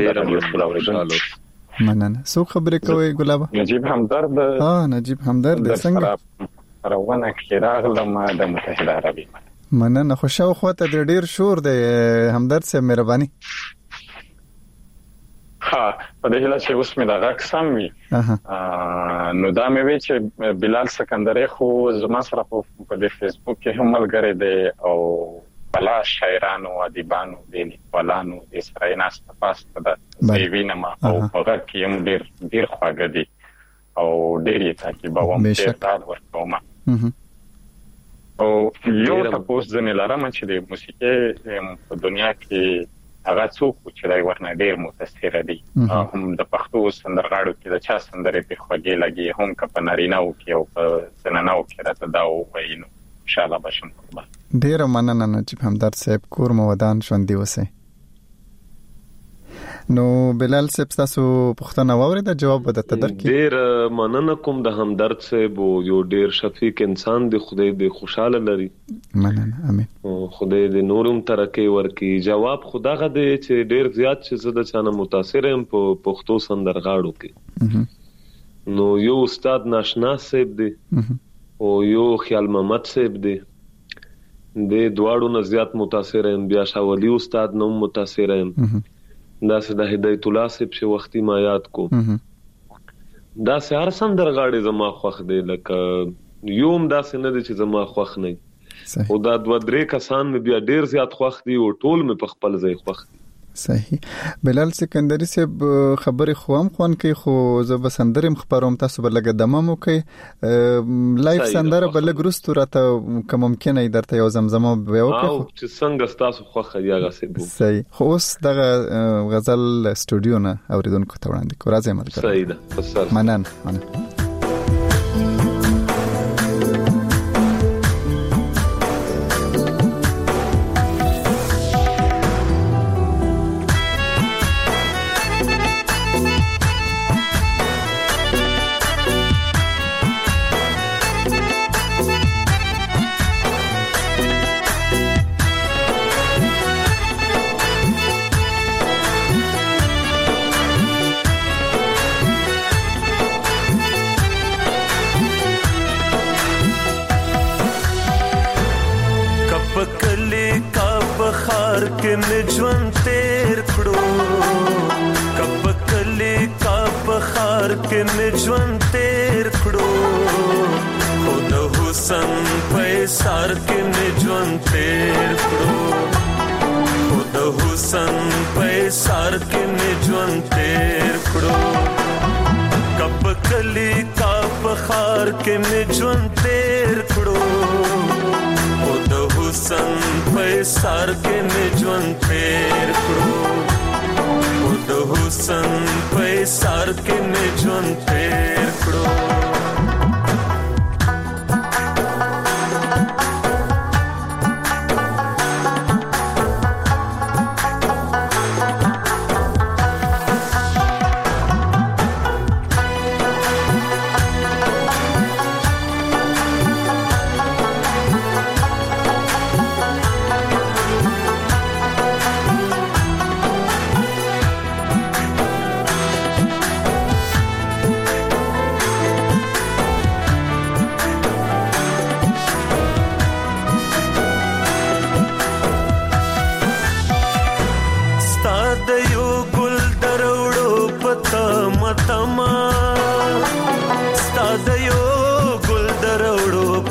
مننه څوک خبرې کوي ګلاب نجیب همدرد څنګه روانه کې راغلم د متحده عربي مننه خوشاله خواته ډیر شور دی همدرد صاحب مهرباني ها په دې هله چې اوس مې دا غږ سم وي نو دا مې وی چې بلال سکندری خو زما سره په دې فیسبوک کې هم ملګری دی او بلا شاعرانو ادیبانو د لیکوالانو د اسرائیل پاسته د وینما او هغه کې هم ډیر خواږه دي او ډیر یې تعقیبوم ډیر تال ورکوم او یو تاسو ځنه لارم چې د موسیقي په دنیا کې هغه څوک چې دا ورنه ډیر متاثر دي هم د پښتو سندرغاړو کې د چا سندرې په خوږی لګي هم کپن ناریناو کې او زنانو کې راته دا وایي نو ان شاء الله بشم قربان ډیر مننه نجیب همدرد صاحب کور مو ودان ژوندۍ اوسئ نو بلال صاحب تاسو پوښتنه واورید جواب ودته درکې ډیر مننه کوم د همدرد صاحب یو ډیر شفیق انسان دی خدای دې خوشاله لري مننه امين خدای دې نورم ترقی ورکړي جواب خداغه دې چې ډیر زیات چې زده چانه متاثر هم په پښتو سندرغاړو کې نو یو استاد ناشنا صاحب دی او یو خیال محمد صاحب دی د دواړو نه زیات متاثر هم بیا شاولی استاد نو متاثر هم دا سه د هدایت الله صاحب چې وختي ما یاد کو دا سه هر سندرغاړي زما خوښ دی لکه یوم دا سه نه دي چې زما خوښ نه او دا دوه درې کسان مې بیا ډیر زیات خوښ دي او ټول مې په خپل ځای خوښ دي صحیح بلال سکندری صاحب خبرې خو هم خوان کوي خو زه به سندرم خبروم تاسو به لګه دمم کوي لایف سندره بل ګرستو راته کوم ممکن ای درته یو زمزمه به وکړو چې څنګه تاسو خوخه دی هغه څه صحیح خو اوس دغه غزل استودیو نه اوریدونکو ته وړاندې کو راځي ملګری صحیح ده مننه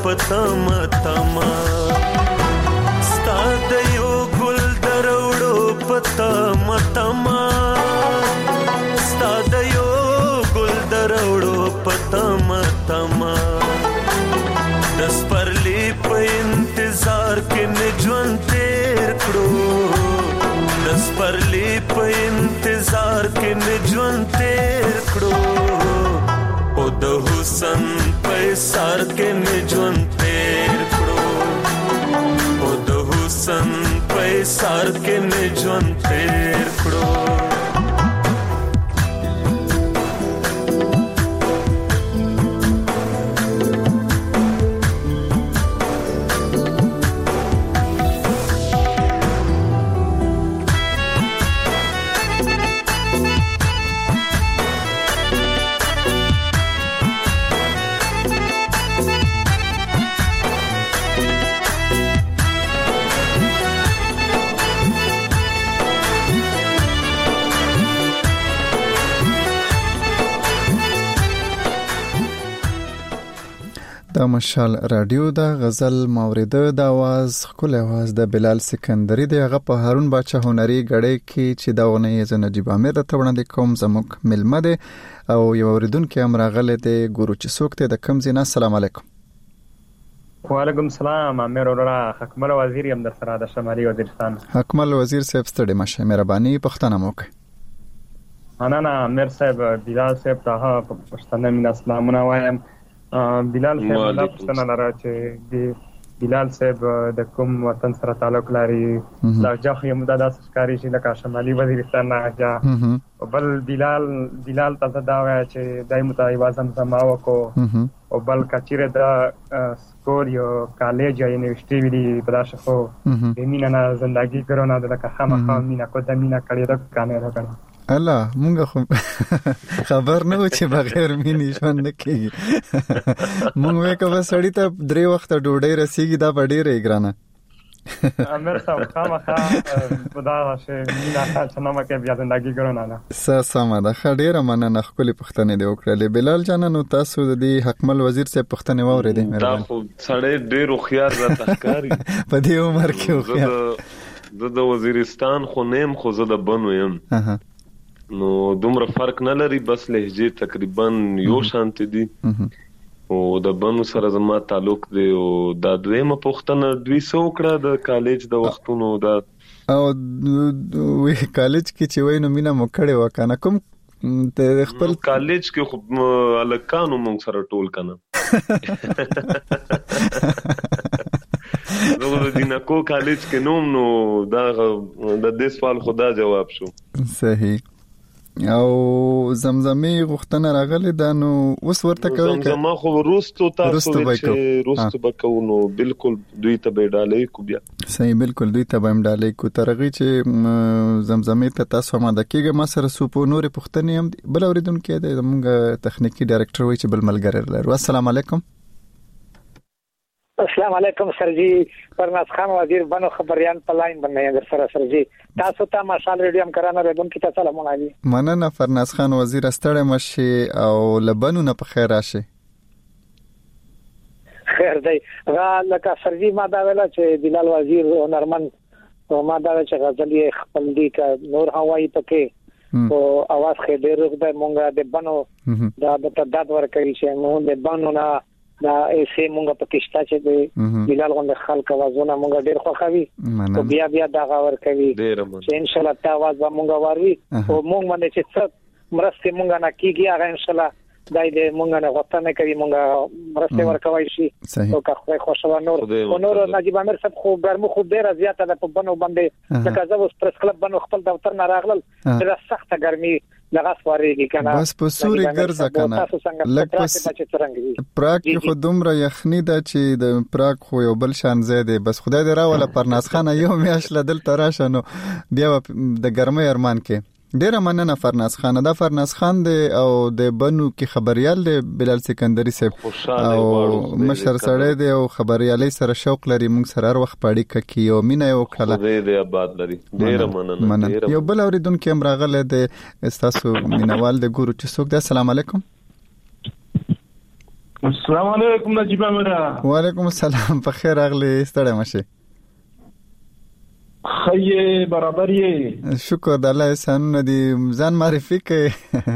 پتما تما ستاد یو ګل دروړو پتما تما ستاد یو ګل دروړو پتما تما دس پرلی په انتظار کې نه ژوند تیر کړو دس پرلی په انتظار کې نه ژوند تیر کړو او د حسن په سر کې نه ژوند تیر کړو او د حسن په سر کې نه ژوند تیر کړو د مشال رادیو د غزل مورده د आवाज خپل आवाज د بلال سکندری د هغه په هارون باچا هنري غړې کې چې دا ونه یې نجیب امیر ته وړاندې کوم زموږ ملمه ده او یو اوریدونکو امراغله د ګورو چې سوکته د کم زینا السلام علیکم وعلیکم السلام امیر اورا حکمل وزیر یم در سره د شمالي وزیرستان حکمل وزیر صاحب ستړي مشه مهرباني پښتنه موکه انا امیر صاحب بلال صاحب ته پښتنه من اسلامونه وایم بلال صاحب لا پښتنه لاره چې بلال صاحب د کوم وطن سره تعلق لري دا ځخ یم د داس کاری چې لکه شمالي وزیرستان نه جا بل بلال ته دا وایي چې دایمه ته وازم سماو کو او بل کچیره دا سکول یو کالج یا یونیورسيټي ویلي پداشه خو مینا نه زندگی کرونا د لکه خامخا مینا کو د مینا کړي د کانه راغله الله مونږ خو خبر نه و چې بغیر مینې ژوند نه کېږي مونږ وکړو سړی ته 3 وخت ډوډۍ رسیږي دا ډېره ګرانه امر صاحب خامخا خدا شه مینا چې نو مکه بیا زندگی کرونا نه سم ده ډېره مننه خپل پښتنې دی وکړلې بلال جان نو تاسو د حکمل وزیر صاحب پښتنې واورېدې مې دا خو سړی ډېر خيار راته ښکاری په دې عمر کې خو د وزیرستان خو نیم خو زه د بنو یم نو دومره فرق نه لري بس لهجه تقریبا یو شانت دي او د بنو سره زما تعلق دی او د دویمه پښتنه 200 کړه د کالج د وختونو د او وی کالج کې چې وینم مینا مو کړي وکنه کوم ته خپل کالج کې خو الکانو مونږ سره ټول کنه زه د دینکو کالج کې نوم نو دا د دې سوال خدا جواب شو صحیح او زمزمي غختنه راغله دا نو اوس ورته کوي زمزمه خو روستو تاسو چې روستو بکو نو بالکل دوی ته به ډالې کو بیا صحیح بالکل دوی ته به ډالې کو ترغي چې زمزمي ته تاسو ما د کېګه ما سره سوپو نور پښتنې هم بل اوریدونکو د موږ تخنیکی ډایرکټر وای چې بل ملګری لرو السلام علیکم السلام علیکم سرجی فرناز خان وزیر بنو خبريان په لاین باندې در سره سرجی تاسو ته مشال ریډیو هم کرانه ردون کی تاسو سلام علیکم مننه فرناز خان وزیر استړی مشي او لبنو نه په خیر راشي خیر دی را لکه سرجی ما دا ویلا چې بلال وزیر هنرمن او ما دا چې غزلی خپل دی کا نور هوایی پکې او आवाज خې ډېر د مونږه د بنو دا د تداد ورکړي چې مونږ د بنو نه دا ایسه مونږ په کېشتا چې بلال غوند خلک आवाजونه مونږ ډېر خوښوي او بیا دا غور کوي چې ان شاء الله تا आवाज به مونږ واري او مونږ باندې چې څه مرسته مونږ نه کیږي هغه ان شاء الله دای دې مونږ نه غوښتنه کوي مونږ مرسته ورکوي شي او که خوشاله نور نجیب امیر صاحب خو ګرمو خو ډېر زیاته ده په بنو باندې لکه زه اوس پرس کلب بنو خپل دفتر نه راغلل ډېر سخته ګرمي لغه سواريږي کنه بس په سوري ګرځا کنه لکه پراګ خو دومره یخنی ده چې د پراګ خو یو بل شان زیاده بس خدای دې راوله پرناز خان یو میاش لدل تراشه نو بیا د ګرمۍ ارمان کې ډیره مننه فرناز خان دا فرناز خان دی او د بنو کې خبريال دی بلال سکندری صاحب او مشر سره دی او خبريالي سره شوق لري موږ سره هر وخت پاړی کوي او مینه یو کړه دې آباد لري ډیره مننه یو بل اوریدونکو هم راغله د استاسو مینوال د ګورو چې څوک دی السلام علیکم السلام علیکم نجیب امرا. وعلیکم السلام. په خیر راغلی ستړی مشه. خیه برابر یې. شکر د الله احسان دی ځان معرفي کړي.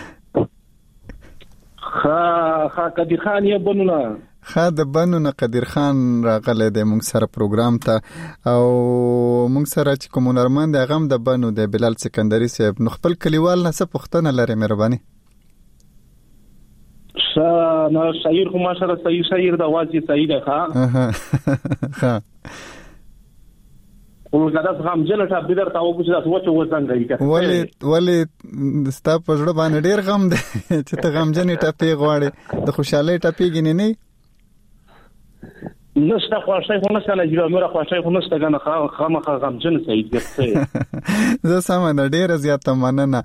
خا قدیر خان یې بنونه. خا د بنونه قدیر خان راغله د مونږ سره پروګرام ته او مونږ سره چې کوم هنرمند هغه د بنو د بلال سکندری صاحب نو خپل کلیوال نه څه پوښتنه لري مهرباني. نو شاعر خو ماشاءالله صحیح شاعر د आवाज یې صحیح ده. ها ولګدا څنګه جنټ ابدر تاو په څه وڅو وڅنګ ولی ستا په ژړ باندې ډیر غم ده چې ته غم جنې ټاپې غواړي د خوشاله ټاپې گینې نه نشته خوښه خو نشته نه جوړه مره خوښه خو نشته کنه خامخا غم جن صحیح ده. زه سم ډیر زیات مننه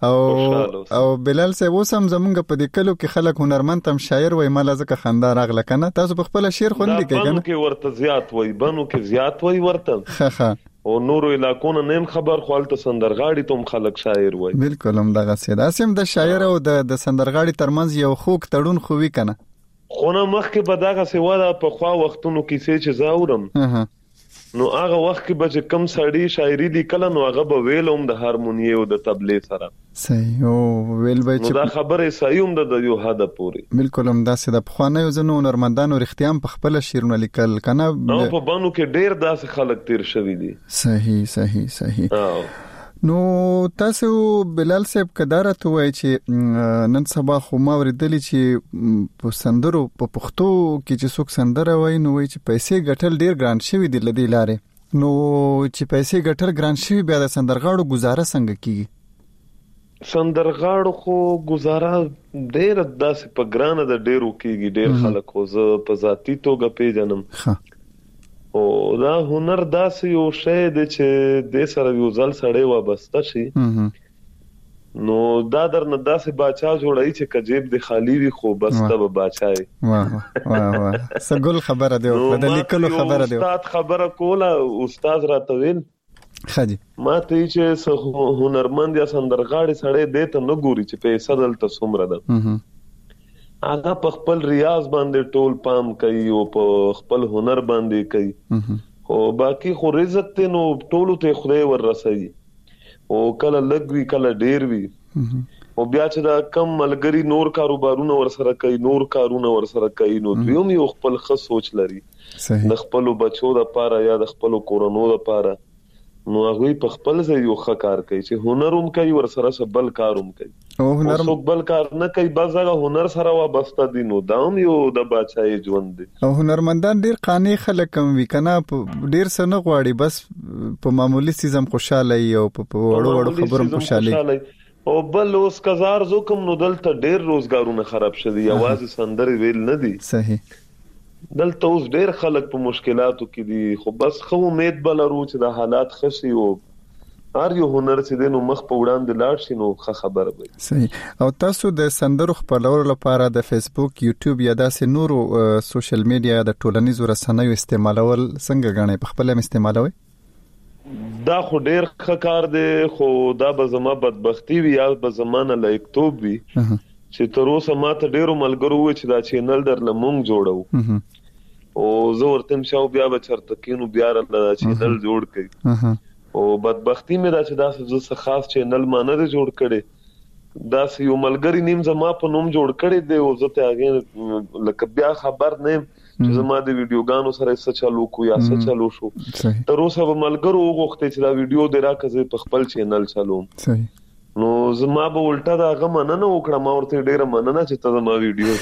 او بلال صاحب وسم زمونږ په دې کلو کې خلک هنرمند تم شاعر وای مال ځکه خندا راغله کنه تاسو په خپل شعر خوندې کوي کنه کې ورته زیات وای بنو کې زیات وای ورته او نورو علاقونو نیم خبر خپل سندرغاړي تم خلک شاعر وای. بالکل هم دغه سید اسیم د شاعر او د سندرغاړي ترمنځ یو خوک تړون خو وی کنه خو نه مخکې به دغه سیوا د په خوا وختونو کې څه چې زاورم نو هغه وخت کې به کم سړی شاعري لیکل نو هغه به ویلوم د هارمونی او د تبلې سره صحیح او ویل به چې دا خبره صحیح هم د یو حد پوري بالکل هم داسې د خوانه یو زنو هنرمندانو رښتیا په خپل شعرونه لیکل کنه نو په بانو کې ډیر داسې خلک تیر شوی دي. صحیح نو تاسو بلال صاحب کدارت وای چې نن سبا خو ما ورېدلی چې په سندرو په پښتو کې چې څوک سندره وای نو وای چې پیسې ګټل ډیر ګران شوی دی لدی لارې نو چې پیسې ګټل ګران شوی بیا د سندرغاړو گزاره څنګه کیږي؟ سندرغاړو خو گزاره ډیر داسې په ګرانه د ډیرو کیږي ډیر خلک خو زه په ذاتی توګه پیژنم او دا هنر داسې یو شی دی چې د سره یو ځل سړی وابسته شي نو دا درنه داسې باچا جوړای چې کجیب دی خالی وي خو بس ته باچای. واه سګل خبره دی او د لیکلو خبره دی. استاد خبره کوله استاد راته ویل خاجي ما ته چې هنرمند یا سندرغاړي سړی دی ته نه ګوري چې پیسې دلته څومره ده هغه په خپل ریاض باندې ټول پام کوي او په خپل هنر باندې کوي او باقی خو رزق ته نو ټول ته خدای ور رسي او کله لګوي کله ډیر وي او بیا چې دا کم ملګری نور کاروبارونه ور سره کوي نور کارونه ور سره کوي نو دوی یو خپل ښه سوچ لري د خپل بچو د پاره یا د خپل کورونو د پاره نو هغه په خپل ځای یو ښه کار کوي چې هنروم کوي ور سره بل کاروم کوي او هنر بل کار نه کوي بس هغه هنر سره وابسته دي نو دام یو د بچای ژوند دي او هنرمندان ډیر قانع خلک کم وی کنه ډیر څه نه غواړي بس په معمولی سیزم خوشاله او په وړو خبرو خوشاله او بل اوس کزار زو کوم نو دلته ډیر روزګارونه خراب شدي आवाज سندر ویل نه دي صحیح دلته اوس ډیر خلک په مشکلاتو کې دي خو بس خو امید بلرو چې د حالات خشي او هر یو هنر چې دینو مخ په وړاندې لاړ شي نو خبره وي. صحیح او تاسو د سندرو خپرولو لپاره د فیسبوک یوټیوب یا داسې نورو سوشل میډیا د ټولنیزو رسنیو استعمالول څنګه غنئ په خپل استعمالوي؟ دا خو ډیر ښه کار دی خو دا به زما بدبختی وي یا به زمانه لایکتوب وي چې تر اوسه ماته ډیرو ملګرو و چې دا چینل در لمونږ جوړو او زه ورته شاو بیا به چرته کینو بیا را چینل جوړ کړي او بدبختی مې دا چې دا څه خاص چینل ما نه جوړ کړي دا یو ملګری نیم زما په نوم جوړ کړي دی او زه ته هغه لکه بیا خبر نه چې زما د ویډیوګانو سره څه چالو کو یا څه چالو شو تر اوسه به ملګرو وغوښتي چې دا ویډیو دې راکځي په خپل چینل چالو صحیح نو زما به الټا دا غمنه وکړه ما ورته ډیره مننه چې ته ما ویډیو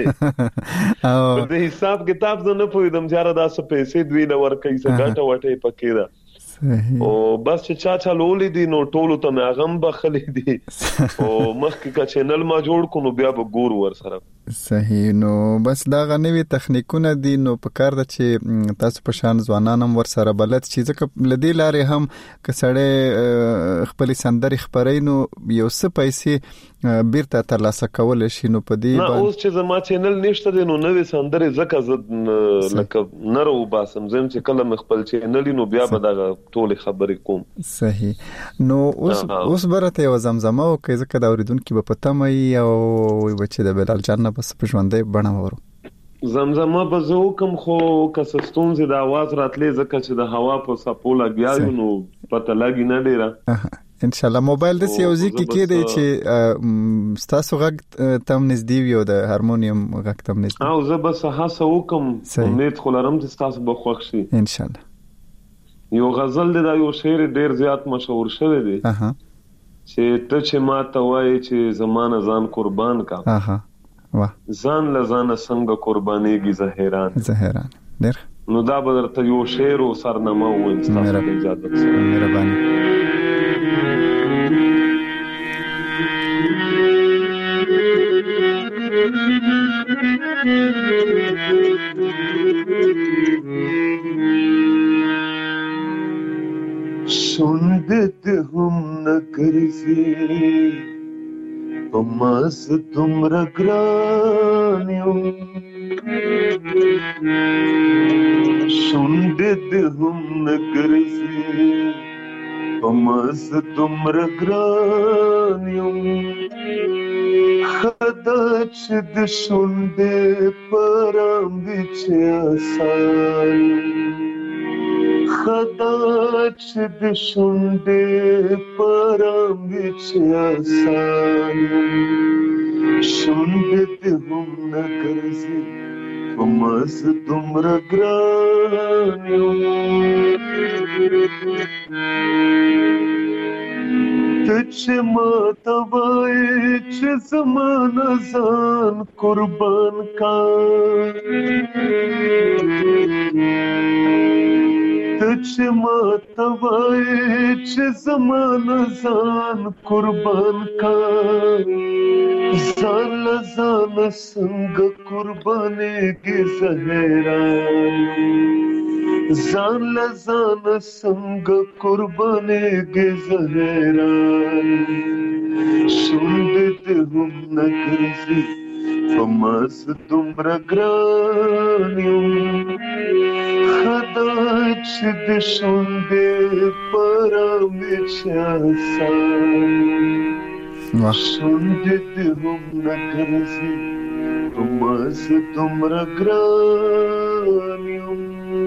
چلې او د حساب کتاب نه پوهیدم چې را دا څه پیسې دوی نه ورکې څه ګټه وټه پکې ده او بس چې چا لولې دي نو ټولو ته مې غم بخلې دي او مخکې کا چینل ما جوړ کو نو بیا به ګور ور سره صحیح نو بس دا غنوي تخنیکونه دي نو په کار د چې تاسو په شان ځوانانم ور سره بلد چې ځکه لدی لارې هم کسړې خپل سندري خبرې نو یو څه پیسې بیرته ترلاسه کول شي نو په دې باندې اوس چې زما چینل نشته دي نو نوې سندري زکه لکه نرو باسم زم چې کله خپل چینل نو بیا به دا ټول خبرې کوم. صحیح. نو اوس برته و زمزمه او کې ځکه دا اوریدونکو په پته مې او بچي د بلال جان نه بس په ژوندې بڼه ورو زمزمه به زه کوم خو کسستون زه د आवाज راتلې ځکه چې د هوا په سپو لګیاو نو پته لګی نه ډیره ان شاء الله. موبایل د سیوزي کې دی چې تاسو غږ تم نږدې وي او د هارمونیم غږ تم نږدې او زه بس هڅه وکم امید خو لرم چې تاسو به خوښ شي ان شاء الله. یو غزل دی دا یو شعر ډیر زیات مشهور شوی دی چې ته چې ما ته وایي چې زمانه ځان قربان کا ځان لزانه څنګه قربانيږي زهران ډیر نو دا به درته یو شعر او سرنامه ووایم تاسو ته اجازه سره مهرباني. شوندت هم نکرزی پماس تمرا گرانیو شوندت هم نکرزی پماس تمرا گرانیو خدا چد شونده پرام بیچ آسان خدا چد شونده پرام بیچ آسان شونده هم نکرزی پماس تمرا گرانیو تچ ماتا وای چه زمان ازان قربان کا تچ ماتا وای چه زمان ازان قربان کا زان لزان سنگ قربانے کی زہران زان لزان سنگ قربانے کی زہران شوندت هم نکرزی فماس تمرا گرانیو خدا چد شونده پرامیچ آسان شوندت هم نکرزی فماس تمرا گرانیو.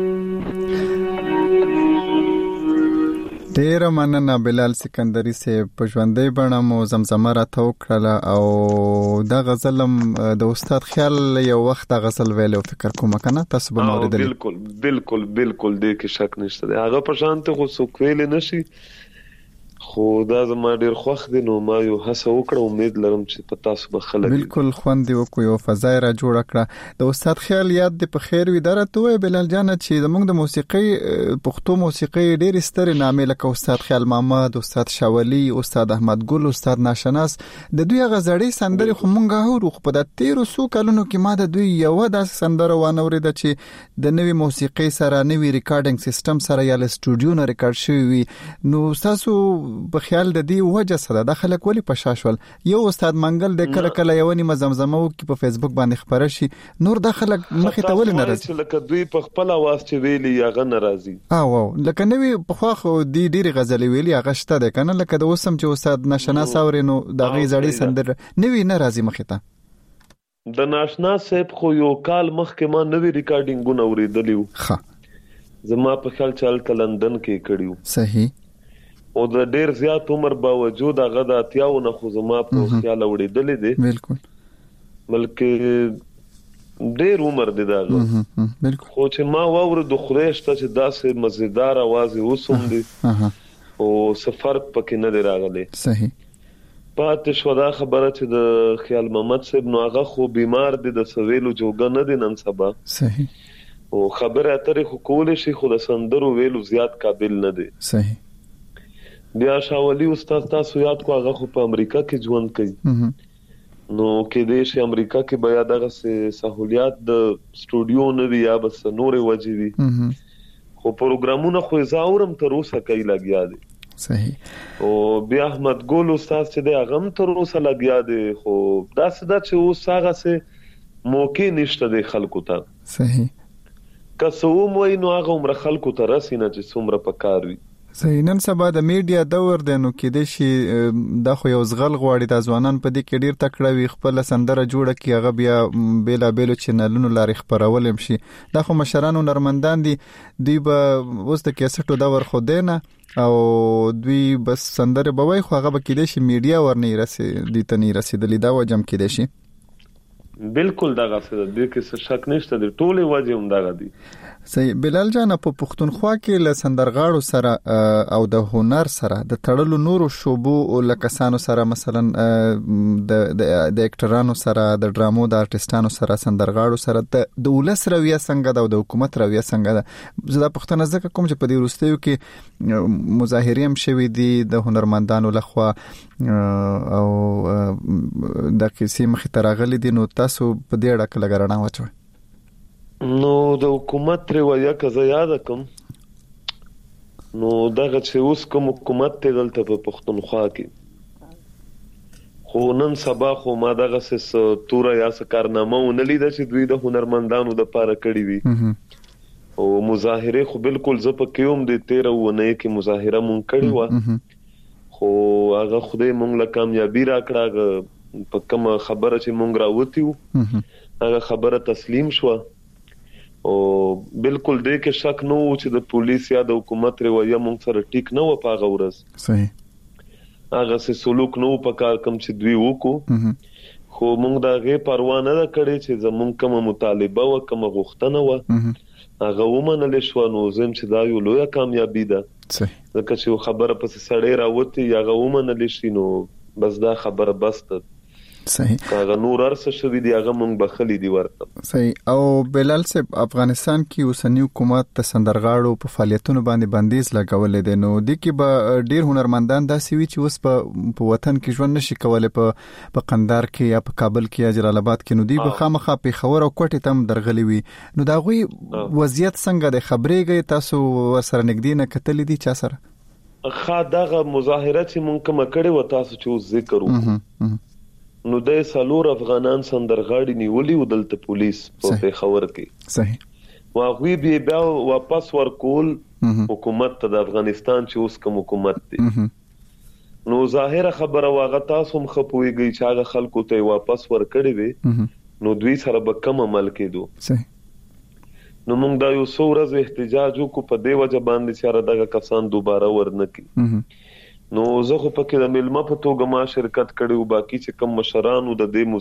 ډیر مننه بلال سکندری سے په ژوندۍ بڼه مو زمزمه راته وکړه او دا غزلم د استاد خیال یو وخت غزل ویل او فکر کوم کنه تاسو به موریدل. بالکل دې کې شک نشته دی هغه په شان ته خو څوک ویل نشي خو دا زما ډیر خوښ دي نو ما یو هڅه وکړه امید لرم چې په تاسو به خلک بالکل خوند وکړو یو فضا را جوړ کړه. د استاد خیال یاد دې په خیر وي درته وای بلال جان چې زموږ د موسیقي پښتو موسیقي ډیر ستر نامې لکه استاد خیال محمد استاد شاولی استاد احمد ګل استاد ناشناس د دوی غزړې سندري خو مونږه هورو خو په 1300 کلونو کې ما د دوی یو د سندره وانورید چې د نوې موسیقي سره نوې ریکارډینګ سیستم سره یا ل سټوډیو نه ریکارډ شوی وي. نو تاسو په خیال د دې وجه سره د خلک ولی پشاشول یو استاد منګل د کله کله یو نیمه زمزمه وکي په فیسبوک باندې خبره شي نور د خلک مخې ته ول ناراضي لکه دوی په خپل आवाज چې ویلي هغه ناراضي او لکه نوې په خو دی ډېری غزلې ویلي هغه شته د کنه لکه د اوسم چې استاد ناشناس اورینو د غي زړی سندر نوې ناراضي مخې ته د ناشنا صاحب خو یو کال مخکې ما نوې ریکارډینګونه اوریدلیو زما په خیال چې لندن کې کړیو صحیح او د ډیر زیات عمر باوجود هغه د اتیاو نه خو زما په خیال وړېدلې دي بالکل بلکې ډیر عمر دي دا بالکل خو چې ما وور د خریشته چې داسې مزیدار आवाज وسوم دي او سفر پکې نه دی راغلی صحیح پاتې شو دا خبره چې د خیال محمد صاحب نو هغه خو بیمار دي د سویلو جوګه نه دي نن سبا صحیح او خبره اترې خو کول شي خو د سندرو ویلو زیات قابل نه دي صحیح. بیا شاولی استاد تاسو یاد کو هغه خو په امریکا کې ژوند کوي نو کې دې شي امریکا کې بیا دغه سہولیات د سټوډیو نه دی یا بس نورې وجې وي خو پروګرامونه خو زاورم تر اوسه کوي لګیا دي صحیح او بیا احمد ګل استاد چې دی هغه تر اوسه لګیا دي خو دا څه چې اوس هغه څه موقع نشته د خلکو ته صحیح که څوم وای نو هغه عمر خلکو ته رسینه چې څومره پکار وي صحیح. نن سبا د میډیا دور دی نو کې د شي د خو یو زغل غواړي د ځوانان په دې کې ډیر تکړه وي خپل سندره جوړه کی هغه بیا بیلا بیلو چینلونو لاري خبرول هم شي. د خو مشرانو نرمندان دي دوی به اوس د کیسټو دور خو دینه او دوی بس سندره بوي خو هغه به کې د شي میډیا ورني رسي تني رسیدلی دا وجم کې د شي. بالکل دا غفله د کې شک نشته د ټوله وجه هم دا دي. صحیح. بلال جان په پښتونخوا کې له سندرغاړو سره او د هنر سره د تړلو نورو شوبو او لکسانو سره مثلا د اکټرانو سره د ډرامو د ارټیستانو سره سندرغاړو سره د ولس رویه څنګه ده او د حکومت رویه څنګه ده؟ زه د پښتنه ځکه کوم چې په دې وروستیو کې مظاهرې هم شوي دي د هنرمندانو لخوا او د کیسې مخې ته راغلي دي، نو تاسو په دې اړه کله رڼا واچوئ؟ نو د حکومت رویه که زه یاد کم نو دغه چې اوس کوم حکومت ته دلته په پښتونخوا کې خو نن سبا خو ما دغه څه توره یا څه کارنامه ونه لیده چې دوی د هنرمندانو د پاره کړی وي او مظاهره خو بالکل زه په کېوم د 13 ونه کې مظاهره مونږ کړی و خو هغه خدای مونږ له کامیابی راکړه په کوم خبره چې مونږ راوتیو هغه خبره تسلیم شو او بالکل دې کې شک نه و چې د پولیس یا د حکومت رویه مونږ سره ټیک نه و په هغه ورځ. صحیح. هغه څه سلوک نه و په کار کوم چې دوی وکړو خو مونږ دا غي پروا نه کړې چې زمونږ کوم مطالبه و کوم غوښتنه و هغه ومنل شو. نو زم چې دا یو لویه کامیابی ده. صحیح. ځکه چې خبره پس سړی راوتی هغه ومنل شي نو بس دا خبره بس ته. صحیح. هغه نور ارسه شوی دی هغه مونږ بخلی دی ورته. صحیح. او بلال صاحب افغانستان کې اوسنی حکومت د سندرغاړو په فعالیتونو باندې بندیز لګولې دي، نو د کې به ډیر هنرمندان داسې وي چې اوس په وطن کې ژوند نشي کولای په قندهار کې یا په کابل کې یا جلال آباد کې، نو دی به خامخا په خبر او کوټه تم درغلي وي. نو دا غوي وضعیت څنګه د خبرېږي تاسو ورسره نګدي نه کتلې دي چا سره؟ خا دغه مظاهره چې مونږ کوم کړي و تاسو چې ذکر وکړو نو د سالور افغانان سندرغاړي نیولي و دلته پولیس په خبر کې. صحیح. واغوی بیا واپس ورکول حکومت ته د افغانستان چې اوس کوم حکومت دی نو ظاهر خبره واغه تاسو هم خپويږي چې هغه خلکو ته واپس ورکړي وي نو دوی سره به کم عمل کېدو. صحیح. نو موږ دا یو څو ورځې احتجاج وکړو په دې وجه باندې چې دغه کسان دوباره ورنکي. نو زه خو پکې د ملما په توګه ما شرکت کړو باقي چې کم مشرانو د دې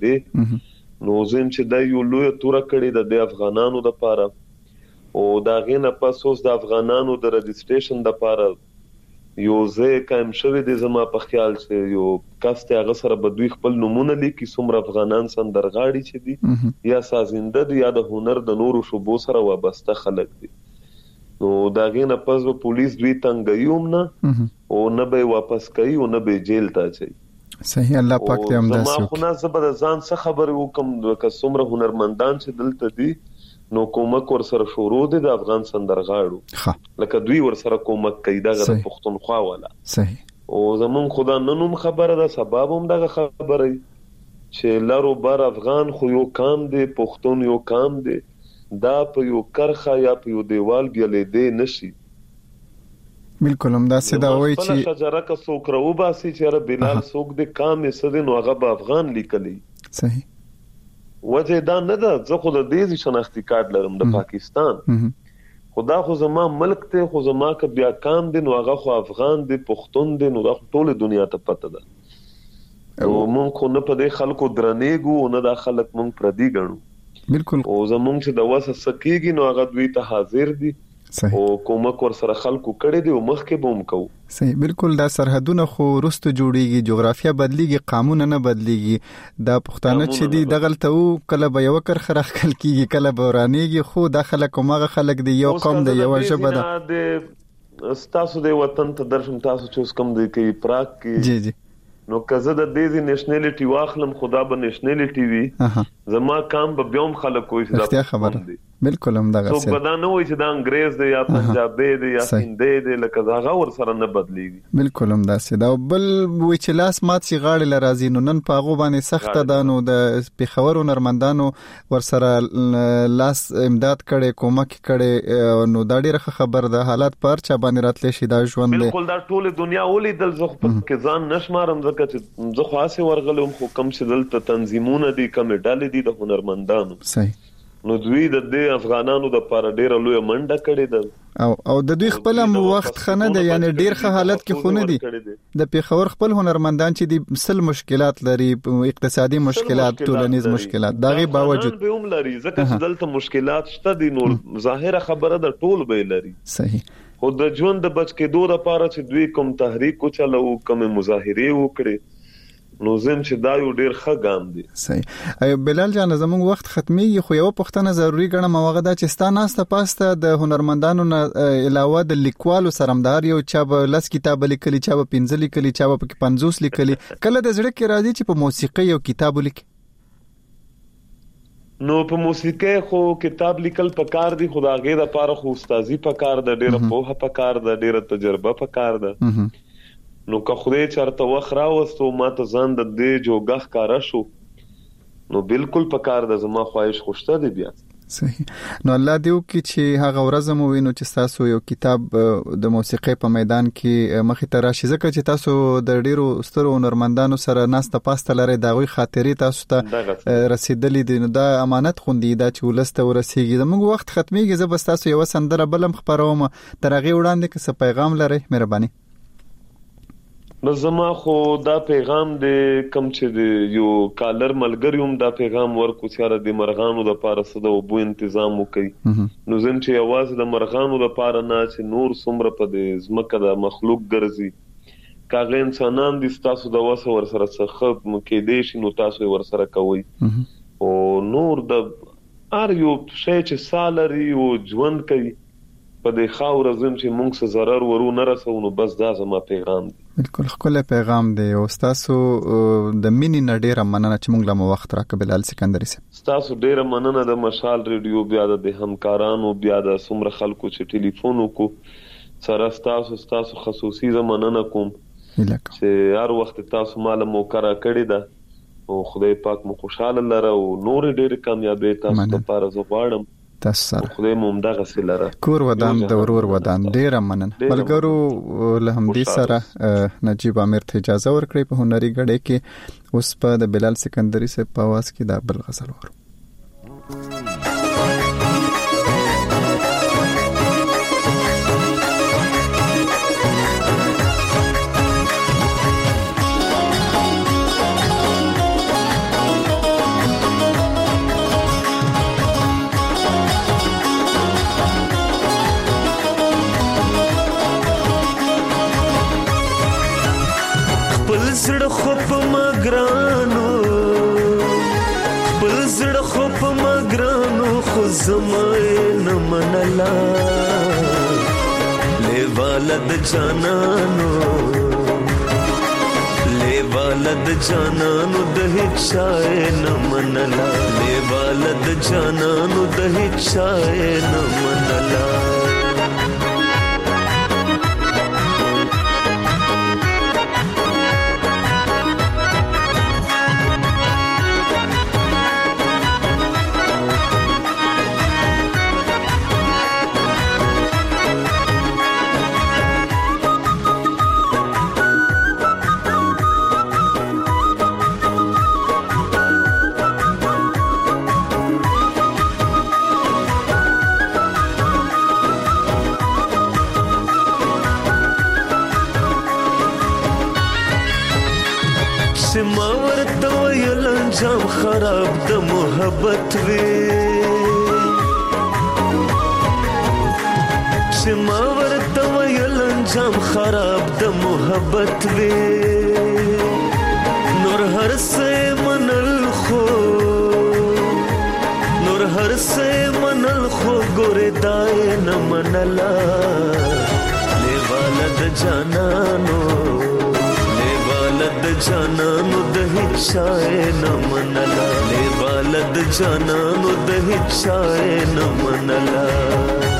مظاهره نو زم چې د یو لوی تور کړي د افغانانو د پاره او دا غینه پس اوس د افغانانو د رجسټریشن د پاره یو ځای قائم شوی د زما په خیال چې یو کاسته هغه سره به دوی خپل نمونه لیکي څومره افغانان سندرغاړي چې دي یا سازنده دي یا د هنر د نورو شوبو سره وابسته خلک دي. نو دا غینه پس به پولیس دوی تنګیوم نه او نه به واپس کوي او نه به جیل ته اچي. صحیح. الله پاک دې امداد وکړي. ما خو نه زبر ځان څه خبر وکم د څومره هنرمندان چې دلته دي نو کومک ور سره شروع دي د افغان سندرغاړو لکه دوی ور سره کومک کوي د پښتونخوا والا. صحیح. او زمون خدا ننوم خبره ده سبب هم دغه خبره چې لارو بار افغان خو یو کام دی پښتون یو کام دی دا په یو کرخه یا په یو دیوال بیلې دی نشي. بالکل هم دا سدا وای چې شجره کا څوک راو باسي چې بلال څوک د کام سده نو هغه به افغان لیکلی. صحیح. وجه دا نه ده زه خو د دې شناختی کارت لرم د پاکستان خدا خو زما ملک ته خو زما ک بیا کام دي نو هغه خو افغان دي پښتون دي نو د ټوله دنیا ته پته ده. او مونږ خو نه په دې خلکو درنېګو نه د خلک مونږ پردي ګڼو. بالکل. او زمونږ چې د واسه سکیږي نو هغه دوی ته حاضر دي. صحیح. او کومک ور سره خلکو کړي دي او مخکې بوم کو. صحیح. بالکل. دا سرحدونه خو رستو جوړیږي جغرافیه بدلیږي قانون نه بدلیږي دا پښتانه چې دي دغلته او کله به یو کرخه راخل کیږي کله به ورانیږي خو دا خلک ماغه خلک دی یو قوم دی یو ژبه ده. تاسو د وطن ته درشم تاسو چې کوم دی کې پراک کې جی جی نو کزه د دې نېشنلټي واخلم خدا به نېشنلټي وي زما کام به بیوم خلک کوی دا خبره بالکل هم دغه څه بدن نه وي چې دا انګريز دی یا پنجابي دی یا هندي دی لکه دا غور سره نه بدليږي بالکل هم داسې دا بل وی چې لاس مات شي غاړي لرازي نو نن پاغو باندې سخت ده نو د پیښور هنرمندانو ور سره لاس امداد کړي کومک کړي نو دا ډیره خبر ده حالات پر چا باندې راتلی شي دا ژوند دی بالکل دا ټول دنیا ولیدل زه په کې ځان نشمارم ځکه چې زه خاصه ورغلم خو کم چې دلته تنظیمونه دي کم ډلې دي د هنرمندانو صحیح نو دوی د افغانانو د پاره ډیره لوی منډه کړې ده او د دوی خپل وخت خنه ده یعنی ډیر ښه حالت کې خونه دي د پیښور خپل هنرمندان چې دي مسل مشکلات لري اقتصادي مشکلات ټولنیز مشکلات دغه باوجود به هم لري ځکه چې دلته مشکلات شته دي نو ظاهره خبره ده ټول به لري صحیح خو د ژوند د بچ کېدو لپاره چې دوی کوم تحریک وچلو کوم مظاهره وکړي نو زم چې دا یو ډیر ښه ګام دی صحیح ایو بلال جان زموږ وخت ختمي خو یو پښتنه ضروری ګڼم هغه دا چې ستانه پاسته د هنرمندانو نه علاوه د لیکوالو سرمدار یو چا به لس کتاب لیکلي چا به 15 لیکلي چا به 50 لیکلي کله د زړه کې راځي چې په موسیقي یو کتاب لیکي نو په موسیقي خو کتاب لیکل پکار دي خداګې د پاره خو استادي پکار ده ډیره په پکار ده ډیره تجربه پکار ده نو که خدای چرته وخرا وستو ما ته ځان د دې جوګه کارا شو نو بالکل پکار د زما خواهش خوشته دی بیا صحیح نو الله دیو کی چې هغه ورځ مو وینو چې تاسو یو کتاب د موسیقي په میدان کې مخې ته راشي ځکه چې تاسو د ډیرو سترو هنرمندانو سره ناسته پاسته لري دا غوي خاطرې تاسو ته رسیدلې دي نو دا امانت خوندي دا چې ولسته ورسیږي زموږ وخت ختميږي زه بس تاسو یو سندره بلم خبروم ترغه وړاندې که څه پیغام لري مهرباني نو زما خو دا پیغام د کم چې د یو کالر ملګریوم دا پیغام ورکو چې د مرغانو د پاره سده وبو تنظیم وکړي نو زم چې आवाज د مرغانو د پاره نه چې نور څومره په د زمکه د مخلوق ګرځي کاغه انسانان د تاسو د وسه ور سره څخه کې دیش نو تاسو ور سره کوي او نور د ار یو شی چې سالري او ژوند کوي په د خاور زم چې مونږ سره zarar ورو نه رسو نو بس دا زما پیغام دی بالکل خپل پیغام دی او تاسو د مینې نډیره مننه چې مونږ له وخت راکې بلال سکندری سه تاسو ډیره مننه د مشال ریډیو بیا د همکارانو بیا د سمره خلکو چې ټلیفون وکړو سره تاسو خصوصي مننه کوم چې هر وخت تاسو مال موقع را کړی دا او خدای پاک مو خوشاله لره او نور ډیره کامیابی تاسو لپاره زغواړم تاسو سره خدای مو همدغه سره کور ودان د ورور ودان ډیره مننه ملګرو له همدې سره نجیب امیر ته اجازه ورکړي په هنري غړې کې اوس په د بلال سکندری سره په आवाज کې د بل غزل ورو زړه خو په مګرانو خپل زړه خو په مګرانو خو زمای نه منلا لیواله د جانانو لیواله د جانانو د هیڅ شای نه منلا لیواله د جانانو د هیڅ شای نه منلا جام خراب د محبت وی شما ورته ویل جام خراب د محبت وی نور هر څه منل خو نور هر څه منل خو ګور دای نه منلا لیواله د جانانو لیواله د جانانو د هچای نه منلا لیوال د جانانو د هچای نه منلا